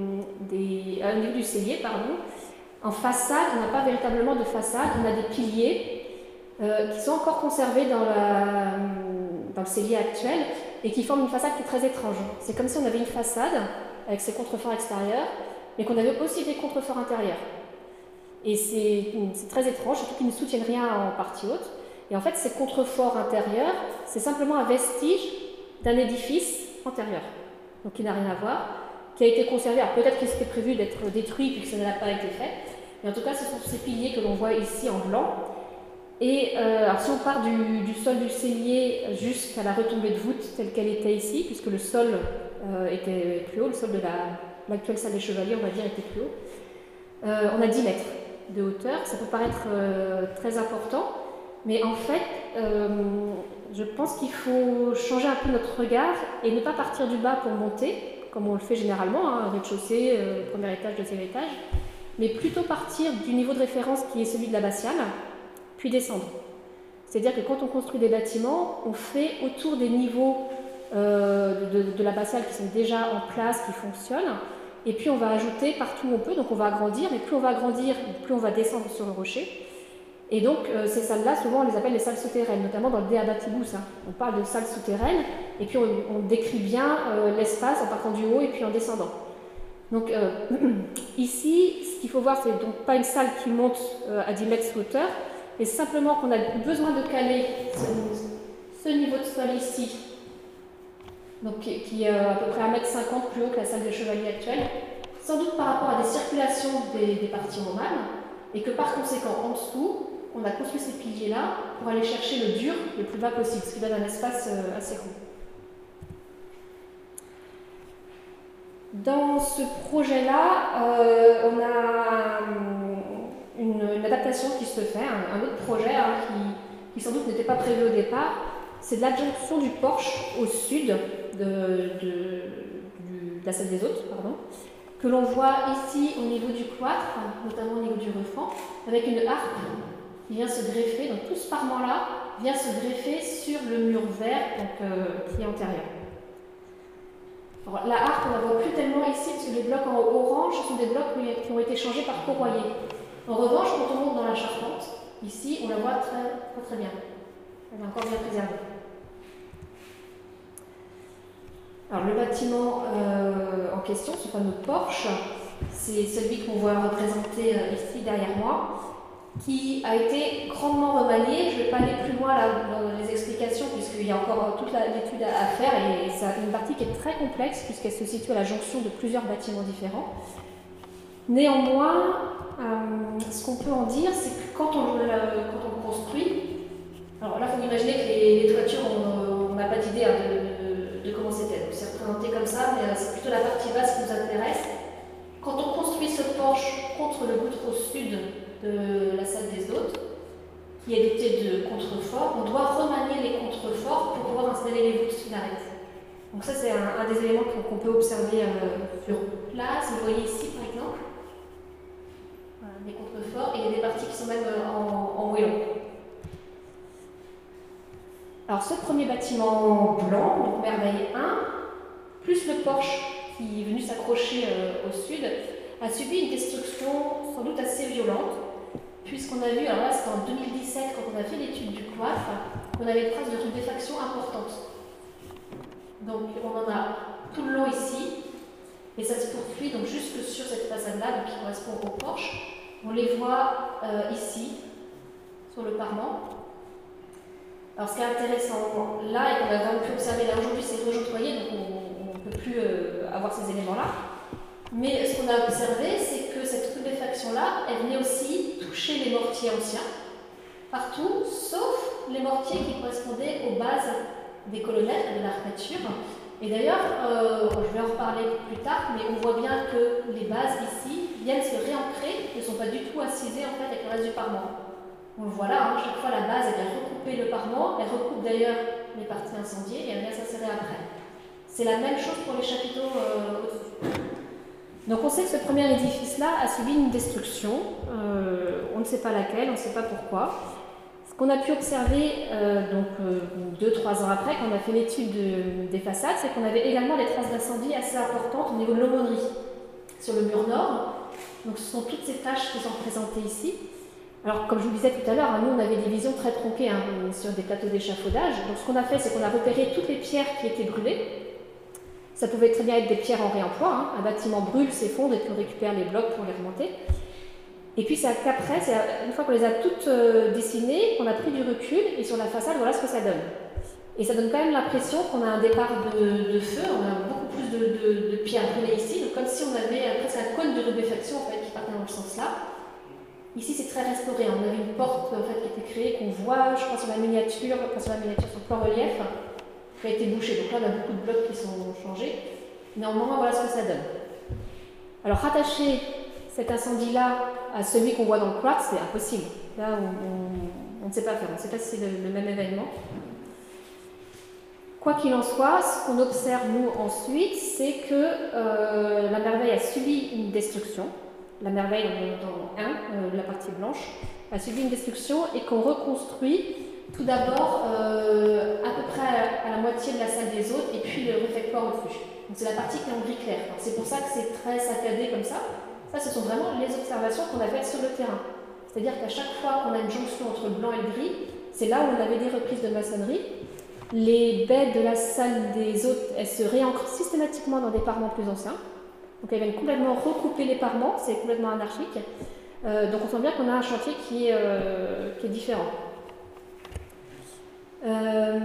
des, au niveau du cellier, pardon, en façade, on n'a pas véritablement de façade, on a des piliers euh, qui sont encore conservés dans, la, dans le cellier actuel et qui forment une façade qui est très étrange. C'est comme si on avait une façade avec ses contreforts extérieurs, mais qu'on avait aussi des contreforts intérieurs. Et c'est très étrange, surtout qu'ils ne soutiennent rien en partie haute. Et en fait, ces contreforts intérieurs, c'est simplement un vestige d'un édifice antérieur, donc qui n'a rien à voir, qui a été conservé. Alors peut-être qu'il était prévu d'être détruit puis que ça n'a pas été fait, mais en tout cas, ce sont ces piliers que l'on voit ici en blanc. Et euh, alors si on part du, du sol du cellier jusqu'à la retombée de voûte telle qu'elle était ici, puisque le sol euh, était plus haut, le sol de l'actuelle la, salle des Chevaliers, on va dire, était plus haut, euh, on a dix mètres de hauteur. Ça peut paraître euh, très important, mais en fait, euh, je pense qu'il faut changer un peu notre regard et ne pas partir du bas pour monter, comme on le fait généralement, hein, rez-de-chaussée, euh, premier étage, deuxième étage, mais plutôt partir du niveau de référence qui est celui de l'abbatiale, puis descendre. C'est-à-dire que quand on construit des bâtiments, on fait autour des niveaux euh, de, de l'abbatiale qui sont déjà en place, qui fonctionnent, et puis on va ajouter partout où on peut, donc on va agrandir, mais plus on va agrandir, plus on va descendre sur le rocher. Et donc euh, ces salles-là, souvent on les appelle les salles souterraines, notamment dans le De Abatibus. Hein. On parle de salles souterraines, et puis on, on décrit bien euh, l'espace en partant du haut et puis en descendant. Donc euh, ici, ce qu'il faut voir, c'est donc pas une salle qui monte euh, à dix mètres de hauteur, mais simplement qu'on a besoin de caler ce, ce niveau de sol ici, donc qui, qui est à peu près un mètre cinquante plus haut que la salle des Chevaliers actuelle, sans doute par rapport à des circulations des, des parties romanes, et que par conséquent, en dessous, on a construit ces piliers-là pour aller chercher le dur le plus bas possible, ce qui donne un espace euh, assez grand. Dans ce projet-là, euh, on a une, une adaptation qui se fait, un, un autre projet hein, qui, qui sans doute n'était pas prévu au départ. C'est de l'adjonction du porche au sud de, de, de, de la salle des hôtes, pardon, que l'on voit ici au niveau du cloître, notamment au niveau du refend, avec une arc qui vient se greffer. Donc tout ce parement-là vient se greffer sur le mur vert donc, euh, qui est antérieur. Alors, la arc, on ne la voit plus tellement ici, parce que les blocs en orange sont des blocs qui ont été changés par Courroyer. En revanche, quand on monte dans la charpente, ici, on la voit très, très, très bien. Elle est encore bien préservée. Alors, le bâtiment euh, en question, ce fameux porche, c'est celui qu'on voit représenté euh, ici derrière moi, qui a été grandement remanié. Je ne vais pas aller plus loin là, dans les explications, puisqu'il y a encore toute l'étude à faire, et c'est une partie qui est très complexe, puisqu'elle se situe à la jonction de plusieurs bâtiments différents. Néanmoins, euh, ce qu'on peut en dire, c'est que quand on, euh, quand on construit, alors là, il faut imaginer que les, les toitures, on n'a pas d'idée hein, de, de, de comment c'était. C'est représenté comme ça, mais c'est plutôt la partie basse qui nous intéresse. Quand on construit ce porche contre le goutreau sud de la salle des hôtes, qui est dotée de contreforts, on doit remanier les contreforts pour pouvoir installer les voûtes minarettes. Donc ça, c'est un, un des éléments qu'on peut observer euh, sur place. Vous voyez ici, par exemple, voilà, des contreforts, et il y a des parties qui sont même euh, en, en moellon. Alors ce premier bâtiment blanc, donc Merveille un, plus le porche qui est venu s'accrocher euh, au sud, a subi une destruction sans doute assez violente, puisqu'on a vu, alors là c'était en deux mille dix-sept quand on a fait l'étude du cloître, qu'on avait des traces de rudéfaction importantes. Donc on en a tout le long ici, et ça se poursuit donc jusque sur cette façade-là, qui correspond au porche. On les voit euh, ici, sur le parement. Alors ce qui est intéressant là, et qu'on a vraiment pu observer là aujourd'hui, c'est rejointoyé, donc on ne peut plus euh, avoir ces éléments-là. Mais ce qu'on a observé, c'est que cette rudéfaction-là, elle venait aussi toucher les mortiers anciens, partout, sauf les mortiers qui correspondaient aux bases des colonnettes, de l'armature. Et d'ailleurs, euh, je vais en reparler plus tard, mais on voit bien que les bases ici viennent se réancrer, ne sont pas du tout incisées en fait avec le reste du parement. On le voit là, hein, chaque fois la base elle vient recouper le parement, elle recoupe d'ailleurs les parties incendiées et elle vient s'insérer après. C'est la même chose pour les chapiteaux euh, au-dessus. Donc on sait que ce premier édifice-là a subi une destruction, euh, on ne sait pas laquelle, on ne sait pas pourquoi. Ce qu'on a pu observer euh, donc euh, deux trois ans après, quand on a fait l'étude de, des façades, c'est qu'on avait également des traces d'incendie assez importantes au niveau de l'aumônerie. sur le mur nord. Donc ce sont toutes ces tâches qui sont représentées ici. Alors comme je vous le disais tout à l'heure, hein, nous on avait des visions très tronquées hein, sur des plateaux d'échafaudage. Donc ce qu'on a fait, c'est qu'on a repéré toutes les pierres qui étaient brûlées. Ça pouvait très bien être des pierres en réemploi. Hein. Un bâtiment brûle, s'effondre et puis on récupère les blocs pour les remonter. Et puis c'est qu'après, une fois qu'on les a toutes euh, dessinées, qu'on a pris du recul et sur la façade, voilà ce que ça donne. Et ça donne quand même l'impression qu'on a un départ de, de feu, on a beaucoup plus de, de, de pierres brûlées ici, donc comme si on avait presque un cône de rubéfaction en fait, qui partait dans ce sens-là. Ici c'est très restauré, on avait une porte en fait, qui était créée, qu'on voit, je crois sur la miniature, enfin sur la miniature, sur le plan relief, qui a été bouchée. Donc là on a beaucoup de blocs qui sont changés. Néanmoins, voilà ce que ça donne. Alors rattacher cet incendie-là à celui qu'on voit dans le quartz, c'est impossible. Là, on, on, on ne sait pas faire, on ne sait pas si c'est le, le même événement. Quoi qu'il en soit, ce qu'on observe, nous, ensuite, c'est que euh, la merveille a subi une destruction. La merveille, dans un, euh, la partie blanche, a subi une destruction et qu'on reconstruit tout d'abord euh, à peu près à la, à la moitié de la salle des hôtes et puis le réfectoire au-dessus. Donc c'est la partie qui est en gris clair. C'est pour ça que c'est très saccadé comme ça. Ça, ce sont vraiment les observations qu'on a faites sur le terrain. C'est-à-dire qu'à chaque fois qu'on a une jonction entre le blanc et le gris, c'est là où on avait des reprises de maçonnerie. Les baies de la salle des hôtes, elles se réancrent systématiquement dans des parements plus anciens. Donc elles viennent complètement recouper les parements, c'est complètement anarchique. Euh, donc on sent bien qu'on a un chantier qui est, euh, qui est différent. Euh...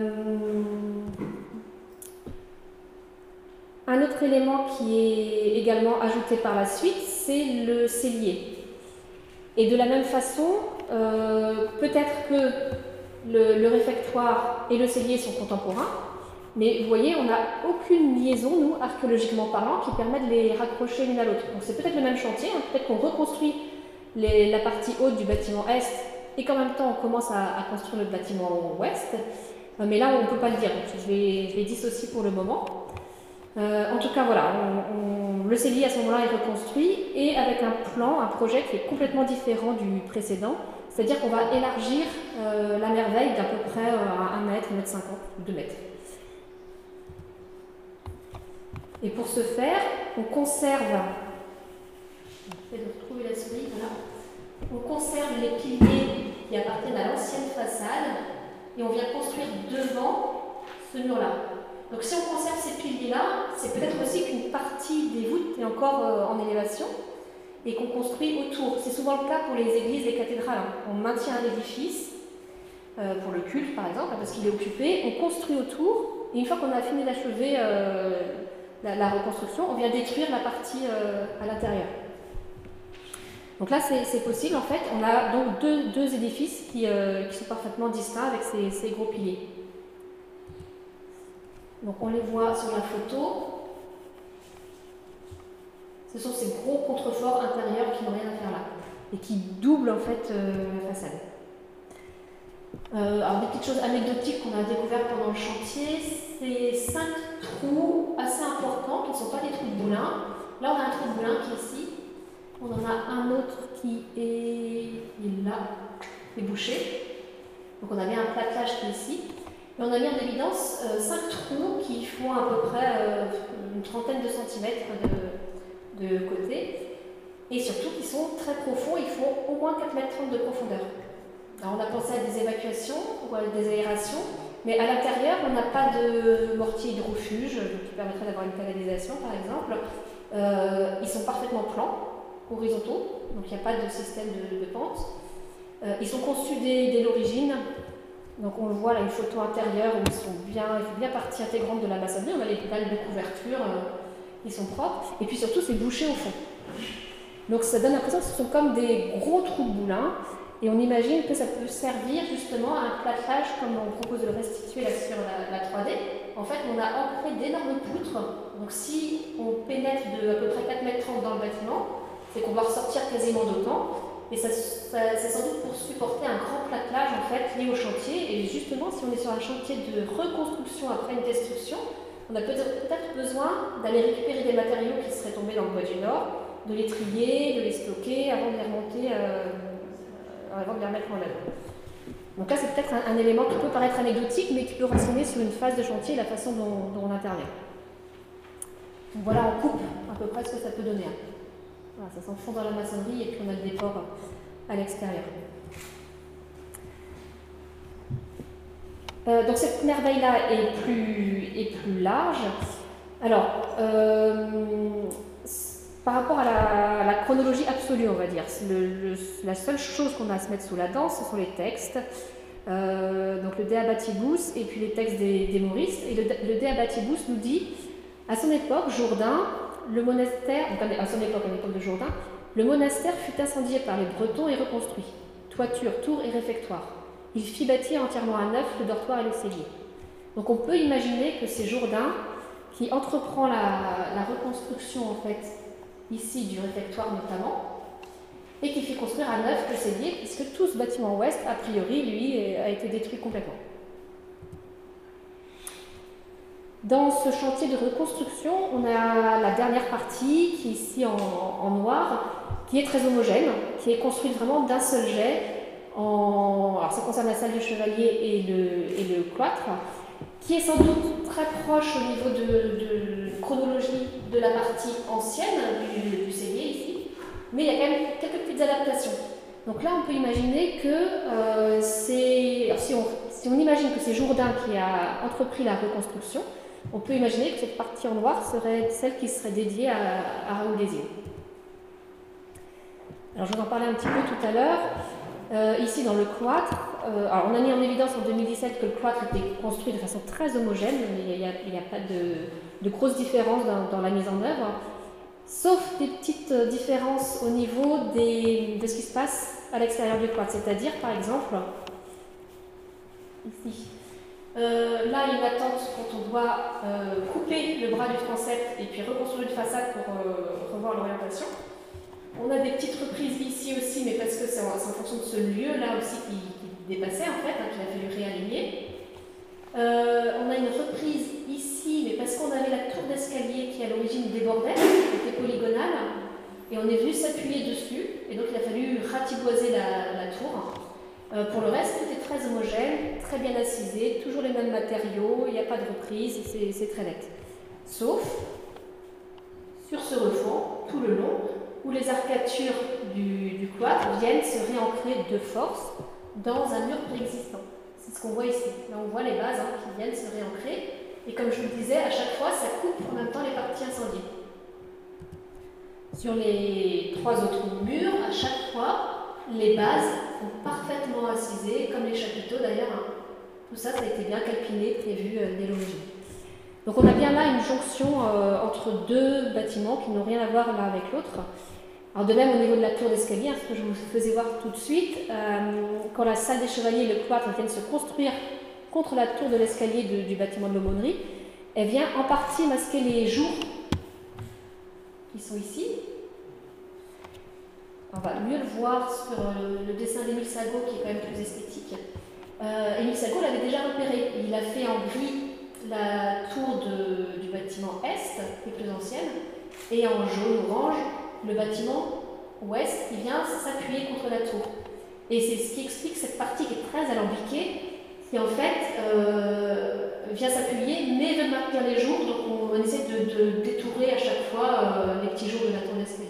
Un autre élément qui est également ajouté par la suite, c'est le cellier. Et de la même façon, euh, peut-être que le, le réfectoire et le cellier sont contemporains, mais vous voyez, on n'a aucune liaison, nous, archéologiquement parlant, qui permet de les raccrocher l'une à l'autre. Donc c'est peut-être le même chantier, hein, peut-être qu'on reconstruit les, la partie haute du bâtiment est, et qu'en même temps on commence à, à construire le bâtiment ouest, euh, mais là on ne peut pas le dire, donc je les, je les dissocie pour le moment. Euh, en tout cas, voilà, on, on, le cellier à ce moment-là est reconstruit et avec un plan, un projet qui est complètement différent du précédent, c'est-à-dire qu'on va élargir euh, la merveille d'à peu près euh, à un mètre, un mètre cinquante, deux mètres. Et pour ce faire, on conserve, je vais retrouver la souris, voilà. On conserve les piliers qui appartiennent à l'ancienne façade et on vient construire devant ce mur-là. Donc si on conserve ces piliers-là, c'est peut-être aussi qu'une partie des voûtes est encore euh, en élévation et qu'on construit autour. C'est souvent le cas pour les églises, les cathédrales. Hein. On maintient un édifice, euh, pour le culte par exemple, parce qu'il est occupé, on construit autour, et une fois qu'on a fini d'achever euh, la, la reconstruction, on vient détruire la partie euh, à l'intérieur. Donc là c'est possible en fait, on a donc deux, deux édifices qui, euh, qui sont parfaitement distincts avec ces, ces gros piliers. Donc on les voit sur la photo. Ce sont ces gros contreforts intérieurs qui n'ont rien à faire là et qui doublent en fait euh, la façade. Euh, alors des petites choses anecdotiques qu'on a découvertes pendant le chantier, c'est cinq trous assez importants qui ne sont pas des trous de boulin. Là on a un trou de boulin qui est ici. On en a un autre qui est, il est là, qui est bouché. Donc on a bien un plaquage qui est ici. Et on a mis en évidence euh, cinq trous qui font à peu près euh, une trentaine de centimètres de, de côté. Et surtout qui sont très profonds, ils font au moins quatre mètres trente de profondeur. Alors on a pensé à des évacuations ou à des aérations, mais à l'intérieur on n'a pas de mortier hydrofuge qui permettrait d'avoir une canalisation par exemple. Euh, ils sont parfaitement plans, horizontaux, donc il n'y a pas de système de, de pente. Euh, ils sont conçus dès, dès l'origine. Donc on le voit là, une photo intérieure où ils sont bien, ils font bien partie intégrante de la maçonnerie. On a les dalles de couverture, euh, ils sont propres. Et puis surtout, c'est bouché au fond. Donc ça donne l'impression que ce sont comme des gros trous de boulin. Et on imagine que ça peut servir justement à un plâtrage, comme on propose de le restituer là sur la, la trois D. En fait, on a ancré d'énormes poutres. Donc si on pénètre de à peu près quatre mètres trente dans le bâtiment, c'est qu'on va ressortir quasiment d'autant. Et ça, ça, c'est sans doute pour supporter un grand platelage en fait lié au chantier. Et justement, si on est sur un chantier de reconstruction après une destruction, on a peut-être peut-être besoin d'aller récupérer des matériaux qui seraient tombés dans le bois du Nord, de les trier, de les stocker avant de les remonter, euh, avant de les remettre en œuvre. Donc là, c'est peut-être un, un élément qui peut paraître anecdotique, mais qui peut renseigner sur une phase de chantier et la façon dont, dont on intervient. Donc voilà en coupe à peu près ce que ça peut donner. Voilà, ça s'enfonce dans la maçonnerie et puis on a le décor à l'extérieur. Euh, donc cette merveille-là est plus, est plus large. Alors, euh, par rapport à la, à la chronologie absolue, on va dire, le, le, la seule chose qu'on a à se mettre sous la dent, ce sont les textes. Euh, donc le De Abbatibus et puis les textes des, des Mauristes. Et le, le De Abbatibus nous dit, à son époque, Jourdain, le monastère, donc à son époque, à l'époque de Jourdain, le monastère fut incendié par les Bretons et reconstruit. Toiture, tour et réfectoire. Il fit bâtir entièrement à neuf le dortoir et le cellier. Donc on peut imaginer que c'est Jourdain qui entreprend la, la reconstruction en fait ici du réfectoire notamment et qui fait construire à neuf le cellier puisque tout ce bâtiment ouest a priori lui a été détruit complètement. Dans ce chantier de reconstruction, on a la dernière partie qui est ici en, en noir, qui est très homogène, qui est construite vraiment d'un seul jet. En... Alors ça concerne la salle du chevalier et le, et le cloître, qui est sans doute très proche au niveau de, de chronologie de la partie ancienne du, du cellier ici, mais il y a quand même quelques petites adaptations. Donc là, on peut imaginer que euh, c'est... Si on, si on imagine que c'est Jourdain qui a entrepris la reconstruction, on peut imaginer que cette partie en noir serait celle qui serait dédiée à, à Raoul des Îles. Alors je vous en parlais un petit peu tout à l'heure. Euh, ici dans le cloître, euh, alors on a mis en évidence en deux mille dix-sept que le cloître était construit de façon très homogène, il n'y a, a, a pas de, de grosses différences dans, dans la mise en œuvre, sauf des petites différences au niveau des, de ce qui se passe à l'extérieur du cloître, c'est-à-dire par exemple, ici, euh, là il y a une attente quand on doit euh, couper le bras du transept et puis reconstruire une façade pour euh, revoir l'orientation. On a des petites reprises ici aussi, mais parce que c'est en, en fonction de ce lieu-là aussi qui, qui dépassait en fait, hein, qu'il a fallu réaligner. Euh, on a une reprise ici, mais parce qu'on avait la tour d'escalier qui à l'origine débordait, qui était polygonale, et on est venu s'appuyer dessus, et donc il a fallu ratiboiser la, la tour. Euh, pour le reste, tout est très homogène, très bien assisé, toujours les mêmes matériaux, il n'y a pas de reprise, c'est très net. Sauf sur ce refond, tout le long, où les arcatures du, du cloître viennent se réancrer de force dans un mur préexistant. C'est ce qu'on voit ici. Là, on voit les bases hein, qui viennent se réancrer. Et comme je vous le disais, à chaque fois, ça coupe en même temps les parties incendiées. Sur les trois autres murs, à chaque fois, les bases sont parfaitement incisées, comme les chapiteaux d'ailleurs. Hein. Tout ça, ça a été bien calpiné, prévu euh, dès l'origine. Donc on a bien là une jonction euh, entre deux bâtiments qui n'ont rien à voir l'un avec l'autre. Alors de même au niveau de la tour d'escalier, hein, ce que je vous faisais voir tout de suite, euh, quand la salle des chevaliers et le cloître viennent se construire contre la tour de l'escalier du bâtiment de l'aumônerie, elle vient en partie masquer les jours qui sont ici. On va mieux le voir sur le, le dessin d'Émile Sagot qui est quand même plus esthétique. Euh, Émile Sagot l'avait déjà repéré, il a fait en gris la tour de, du bâtiment Est, qui est plus ancienne, et en jaune-orange, le bâtiment Ouest qui vient s'appuyer contre la tour. Et c'est ce qui explique cette partie qui est très alambiquée, qui en fait euh, vient s'appuyer, mais veut maintenir les jours, donc on, on essaie de, de détourer à chaque fois euh, les petits jours de la tour d'escalier.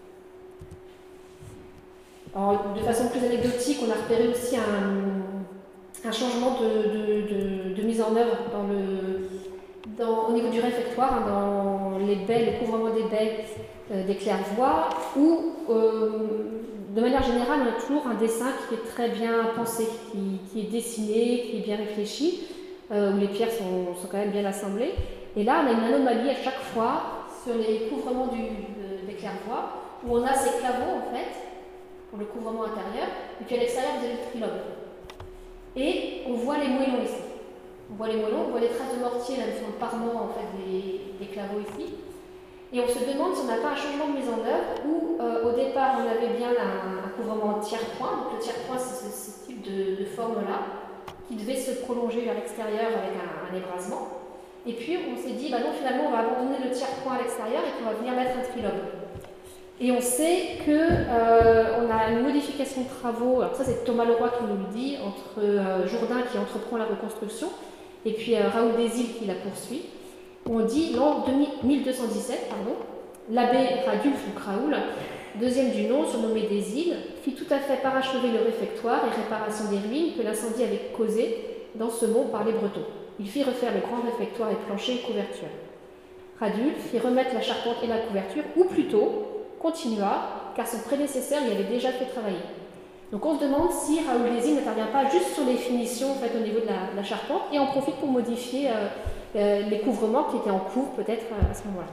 Alors, de façon plus anecdotique, on a repéré aussi un, un changement de, de, de, de mise en œuvre dans le, dans, au niveau du réfectoire, hein, dans les baies, le couvrement des baies euh, des claires-voies, où euh, de manière générale, on a toujours un dessin qui est très bien pensé, qui, qui est dessiné, qui est bien réfléchi, euh, où les pierres sont, sont quand même bien assemblées. Et là, on a une anomalie à chaque fois sur les couvrements du, de, des claires-voies, où on a ces claveaux en fait, pour le couvrement intérieur, et puis à l'extérieur, vous avez le trilobe. Et on voit les moellons ici. On voit les moellons, on voit les traces de mortier là, sur le parement en fait, des, des claveaux ici. Et on se demande si on n'a pas un changement de mise en œuvre où, euh, au départ, on avait bien un, un couvrement tiers-point. Donc le tiers-point, c'est ce, ce type de, de forme-là, qui devait se prolonger vers l'extérieur avec un, un ébrasement. Et puis, on s'est dit, bah non, finalement, on va abandonner le tiers-point à l'extérieur et qu'on va venir mettre un trilobe. Et on sait qu'on euh, a une modification de travaux, alors ça c'est Thomas Leroy qui nous le dit, entre euh, Jourdain qui entreprend la reconstruction et puis euh, Raoul des Îles qui la poursuit. On dit l'an mille deux cent dix-sept, pardon, L'abbé Radulf ou Craoul, deuxième du nom, surnommé des îles, fit tout à fait parachever le réfectoire et réparation des ruines que l'incendie avait causées dans ce mont par les Bretons. Il fit refaire le grand réfectoire et plancher et couverture. Radulf fit remettre la charpente et la couverture, ou plutôt continua, car son prédécesseur y avait déjà fait travailler. Donc on se demande si Raoul des Îles n'intervient pas juste sur les finitions en fait, au niveau de la, de la charpente et en profite pour modifier euh, euh, les couvrements qui étaient en cours peut-être euh, à ce moment-là.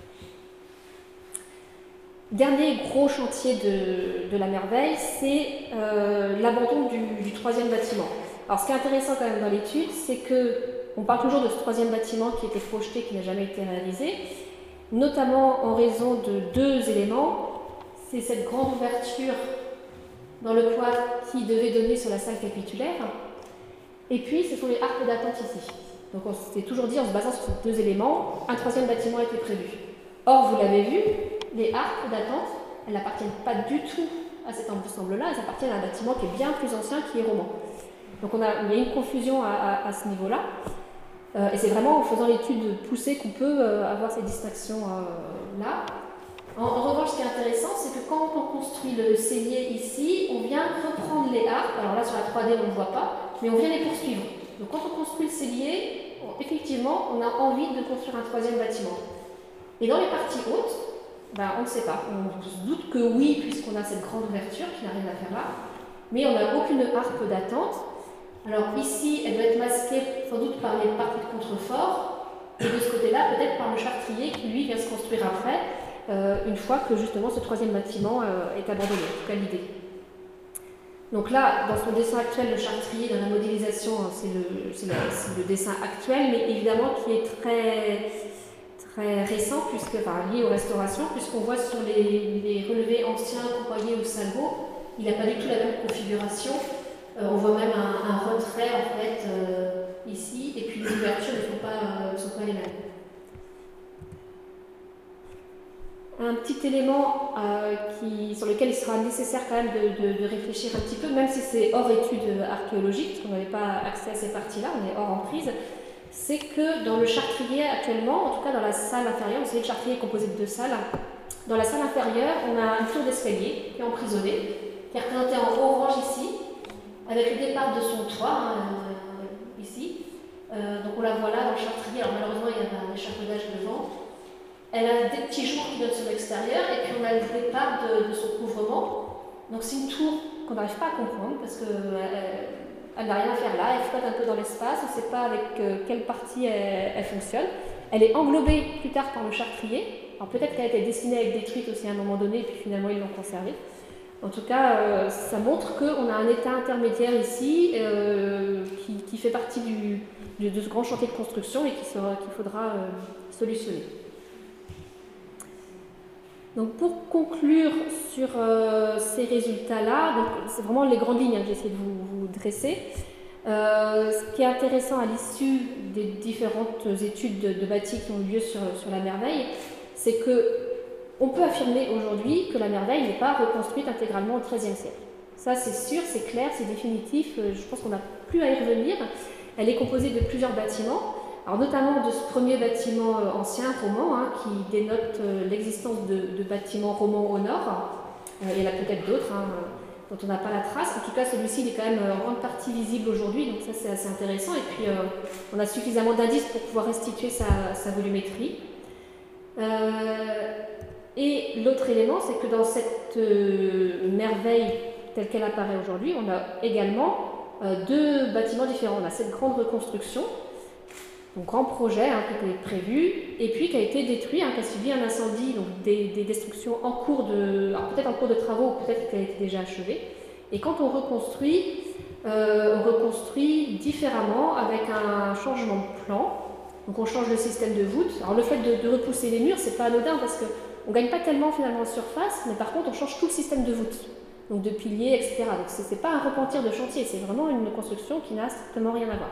Dernier gros chantier de, de la merveille, c'est euh, l'abandon du, du troisième bâtiment. Alors ce qui est intéressant quand même dans l'étude, c'est qu'on parle toujours de ce troisième bâtiment qui était projeté, qui n'a jamais été réalisé, notamment en raison de deux éléments. C'est cette grande ouverture dans le cloître qui devait donner sur la salle capitulaire, et puis ce sont les harpes d'attente ici. Donc on s'était toujours dit, en se basant sur ces deux éléments, un troisième bâtiment a été prévu. Or, vous l'avez vu, les harpes d'attente, elles n'appartiennent pas du tout à cet ensemble-là, elles appartiennent à un bâtiment qui est bien plus ancien, qui est roman. Donc on a, il y a une confusion à, à, à ce niveau-là, euh, et c'est vraiment en faisant l'étude poussée qu'on peut euh, avoir ces distinctions-là. Euh, en, en revanche, ce qui est intéressant, c'est que quand on construit le cellier ici, on vient reprendre les harpes, alors là sur la trois D on ne le voit pas, mais on vient les poursuivre. Donc quand on construit le cellier, on, effectivement, on a envie de construire un troisième bâtiment. Et dans les parties hautes, ben, on ne sait pas. On se doute que oui, puisqu'on a cette grande ouverture qui n'a rien à faire là, mais on n'a aucune harpe d'attente. Alors ici, elle doit être masquée sans doute par les parties de contrefort, et de ce côté-là, peut-être par le chartrier qui, lui, vient se construire après, euh, une fois que justement ce troisième bâtiment euh, est abandonné, en tout cas l'idée. Donc là, dans son dessin actuel, le chartrier, dans la modélisation, c'est le, c'est le, c'est le dessin actuel, mais évidemment qui est très... très récent, puisque, enfin, lié aux restaurations, puisqu'on voit sur les, les relevés anciens compagnés au sabot, il n'a pas du tout la même configuration. Euh, on voit même un, un retrait en fait euh, ici, et puis les ouvertures ne sont pas, euh, sont pas les mêmes. Un petit élément euh, qui, sur lequel il sera nécessaire quand même de, de, de réfléchir un petit peu, même si c'est hors études archéologiques, parce qu'on n'avait pas accès à ces parties-là, on est hors emprise, c'est que dans le chartrier actuellement, en tout cas dans la salle inférieure, vous savez le chartrier est composé de deux salles, dans la salle inférieure, on a une tour d'escalier qui est emprisonnée, qui est représentée en orange ici, avec le départ de son toit, hein, euh, ici. Euh, donc on la voit là dans le chartrier, alors malheureusement il y a un échafaudage devant. Elle a des petits jours qui donnent sur l'extérieur, et puis on a le départ de, de son couvrement. Donc c'est une tour qu'on n'arrive pas à comprendre, parce que euh, elle n'a rien à faire là, elle flotte un peu dans l'espace, on ne sait pas avec euh, quelle partie elle, elle fonctionne. Elle est englobée plus tard par le chartrier. Alors peut-être qu'elle a été destinée à être détruite aussi à un moment donné, et puis finalement ils l'ont conservée. En tout cas, euh, ça montre qu'on a un état intermédiaire ici euh, qui, qui fait partie du, du, de ce grand chantier de construction et qu'il qu'il faudra euh, solutionner. Donc pour conclure sur euh, ces résultats-là, c'est vraiment les grandes lignes hein, que j'essaie de vous, vous dresser. Euh, ce qui est intéressant à l'issue des différentes études de, de bâtis qui ont eu lieu sur, sur la merveille, c'est qu'on peut affirmer aujourd'hui que la merveille n'est pas reconstruite intégralement au treizième siècle. Ça c'est sûr, c'est clair, c'est définitif, je pense qu'on n'a plus à y revenir. Elle est composée de plusieurs bâtiments. Alors notamment de ce premier bâtiment euh, ancien roman hein, qui dénote euh, l'existence de, de bâtiments romans au nord. Euh, il y en a peut-être d'autres hein, dont on n'a pas la trace. En tout cas, celui-ci il est quand même en grande partie visible aujourd'hui, donc ça c'est assez intéressant. Et puis euh, on a suffisamment d'indices pour pouvoir restituer sa, sa volumétrie. Euh, et l'autre élément, c'est que dans cette euh, merveille telle qu'elle apparaît aujourd'hui, on a également euh, deux bâtiments différents. On a cette grande reconstruction. Donc, grand projet hein, qui était prévu, et puis qui a été détruit, hein, qui a subi un incendie, donc des, des destructions en cours de, alors peut-être en cours de travaux, ou peut-être qu'elle a été déjà achevée. Et quand on reconstruit, euh, on reconstruit différemment avec un changement de plan. Donc on change le système de voûte. Alors le fait de, de repousser les murs, c'est pas anodin parce qu'on ne gagne pas tellement finalement en surface, mais par contre on change tout le système de voûte, donc de piliers, et cetera. Donc c'est pas un repentir de chantier, c'est vraiment une construction qui n'a strictement rien à voir.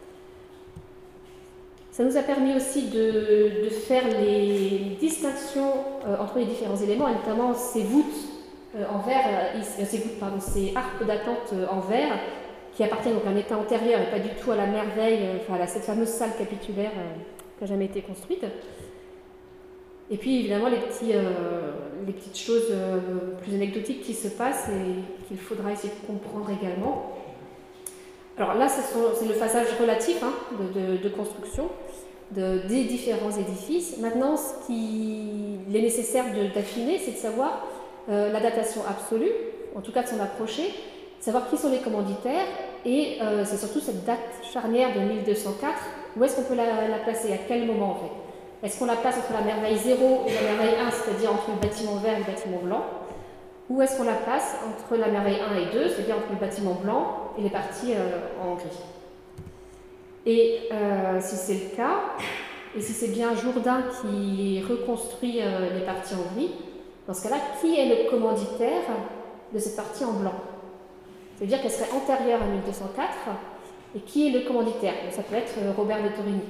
Ça nous a permis aussi de, de faire les distinctions euh, entre les différents éléments, et notamment ces voûtes euh, en verre, euh, ces voûtes, pardon, ces harpes d'attente euh, en verre, qui appartiennent donc à un état antérieur et pas du tout à la merveille, euh, enfin à cette fameuse salle capitulaire euh, qui n'a jamais été construite. Et puis évidemment les, petits, euh, les petites choses euh, plus anecdotiques qui se passent et qu'il faudra essayer de comprendre également. Alors là, c'est le phasage relatif hein, de, de, de construction de, des différents édifices. Maintenant, ce qu'il est nécessaire d'affiner, c'est de savoir euh, la datation absolue, en tout cas de s'en approcher, savoir qui sont les commanditaires, et euh, c'est surtout cette date charnière de mille deux cent quatre, où est-ce qu'on peut la, la placer, à quel moment en fait? Est-ce qu'on la place entre la merveille zéro et la merveille un, c'est-à-dire entre le bâtiment vert et le bâtiment blanc? Ou est-ce qu'on la place entre la merveille un et deux, c'est-à-dire entre le bâtiment blanc et les parties euh, en gris? Et euh, si c'est le cas, et si c'est bien Jourdain qui reconstruit euh, les parties en gris, dans ce cas-là, qui est le commanditaire de cette partie en blanc? C'est-à-dire qu'elle serait antérieure à mille deux cent quatre, et qui est le commanditaire? Donc ça peut être Robert de Torigny.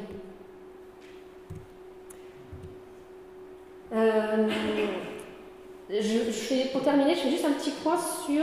Euh, je, je fais, pour terminer, je fais juste un petit point sur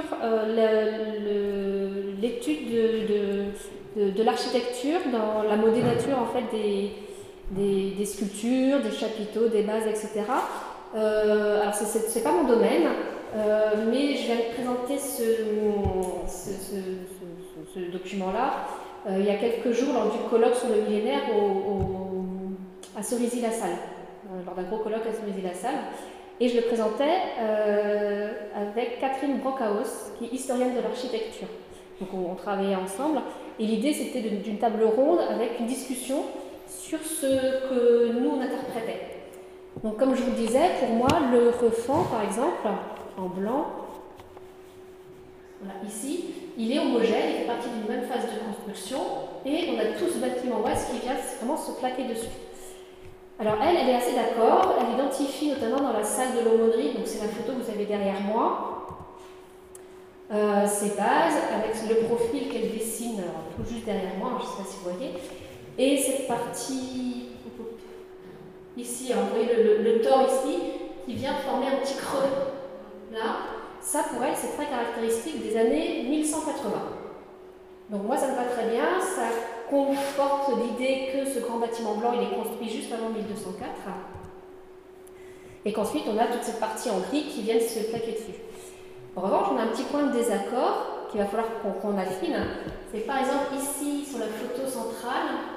euh, l'étude de, de, de, de l'architecture dans la modénature en fait, des, des, des sculptures, des chapiteaux, des bases, et cetera. Euh, alors, ce n'est pas mon domaine, euh, mais je viens de présenter ce, ce, ce, ce, ce document-là euh, il y a quelques jours lors du colloque sur le millénaire au, au, à Cerisy-la-Salle, euh, lors d'un gros colloque à Cerisy-la-Salle. Et je le présentais euh, avec Catherine Brockhaus, qui est historienne de l'architecture. Donc on, on travaillait ensemble. Et l'idée, c'était d'une table ronde avec une discussion sur ce que nous, on interprétait. Donc comme je vous le disais, pour moi, le refend, par exemple, en blanc, voilà, ici, il est homogène, il fait partie d'une même phase de construction, et on a tout ce bâtiment ouest qui vient vraiment se plaquer dessus. Alors elle, elle est assez d'accord, elle identifie notamment dans la salle de l'aumônerie, donc c'est la photo que vous avez derrière moi, euh, ces bases avec le profil qu'elle dessine alors, tout juste derrière moi, je ne sais pas si vous voyez, et cette partie ici, alors, vous voyez le, le, le tort ici, qui vient former un petit creux là, ça pour elle c'est très caractéristique des années mille cent quatre-vingts. Donc moi ça me va très bien, ça conforte l'idée que ce grand bâtiment blanc il est construit juste avant mille deux cent quatre et qu'ensuite on a toute cette partie en gris qui vient se plaquer dessus. En revanche, on a un petit point de désaccord qu'il va falloir qu'on qu'on affine. C'est par exemple ici sur la photo centrale,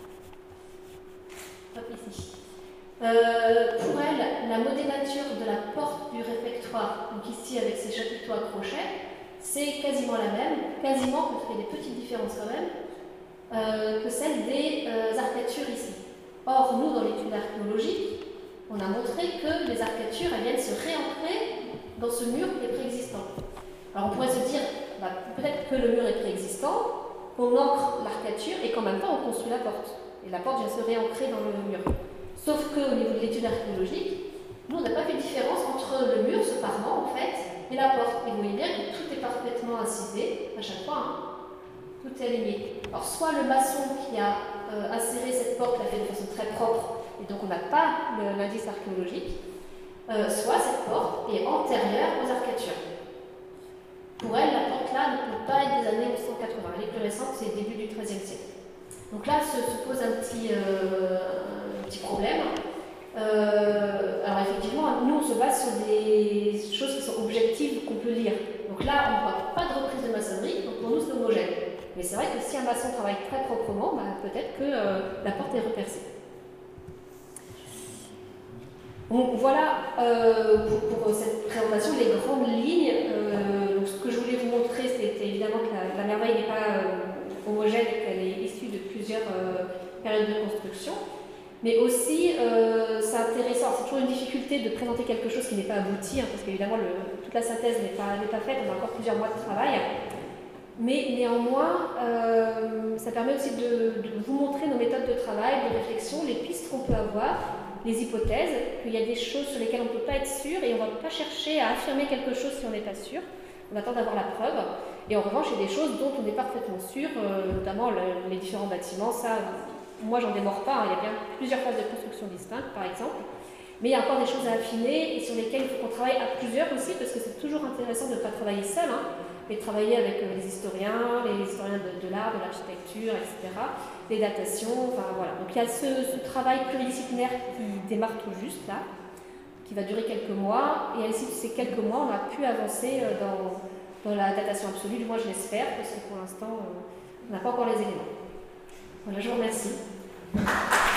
hop ici. Euh, pour elle, la modénature de la porte du réfectoire, donc ici avec ses chapiteaux à crochets, c'est quasiment la même, quasiment, parce qu'il y a des petites différences quand même, euh, que celle des euh, arcatures ici. Or, nous, dans l'étude archéologique, on a montré que les arcatures, elles viennent se réancrer dans ce mur qui est préexistant. Alors on pourrait se dire, bah, peut-être que le mur est préexistant, qu'on ancre l'arcature et qu'en même temps on construit la porte. Et la porte vient se réancrer dans le mur. Sauf qu'au niveau de l'étude archéologique, nous on n'a pas fait de différence entre le mur, ce parement en fait, et la porte. Et vous voyez bien que tout est parfaitement incisé, à chaque fois, hein. Tout est aligné. Alors soit le maçon qui a euh, inséré cette porte l'a fait de façon très propre, et donc on n'a pas l'indice archéologique, euh, soit cette porte est antérieure aux arcatures. Pour elle, la porte là ne peut pas être des années mille cent quatre-vingts. Elle est plus récente, c'est le début du treizième siècle. Donc là se, se pose un petit, euh, un petit problème. Euh, alors effectivement, nous on se base sur des choses qui sont objectives, qu'on peut lire. Donc là, on ne voit pas de reprise de maçonnerie, donc pour nous c'est homogène. Mais c'est vrai que si un maçon travaille très proprement, bah, peut-être que euh, la porte est repercée. Donc voilà euh, pour, pour cette présentation les grandes lignes. Euh, donc ce que je voulais vous montrer, c'était évidemment que la, la merveille n'est pas euh, homogène et qu'elle est issue de plusieurs euh, périodes de construction. Mais aussi, euh, c'est intéressant, c'est toujours une difficulté de présenter quelque chose qui n'est pas abouti, hein, parce qu'évidemment toute la synthèse n'est pas, n'est pas faite, on a encore plusieurs mois de travail. Mais néanmoins, euh, ça permet aussi de, de vous montrer nos méthodes de travail, de réflexion, les pistes qu'on peut avoir, les hypothèses, qu'il y a des choses sur lesquelles on ne peut pas être sûr et on ne va pas chercher à affirmer quelque chose si on n'est pas sûr. On attend d'avoir la preuve. Et en revanche, il y a des choses dont on est parfaitement sûr, euh, notamment le, les différents bâtiments. Ça, moi, j'en démords pas. Hein. Il y a bien plusieurs phases de construction distinctes, par exemple. Mais il y a encore des choses à affiner et sur lesquelles il faut qu'on travaille à plusieurs aussi, parce que c'est toujours intéressant de ne pas travailler seul, hein, mais de travailler avec euh, les historiens, les historiens de, de l'art, de l'architecture, et cetera, les datations, enfin voilà. Donc il y a ce, ce travail pluridisciplinaire qui démarre tout juste là. qui va durer quelques mois. Et à l'issue de ces quelques mois, on a pu avancer dans, dans la datation absolue, du moins je l'espère, parce que pour l'instant, on n'a pas encore les éléments. Voilà, je vous remercie.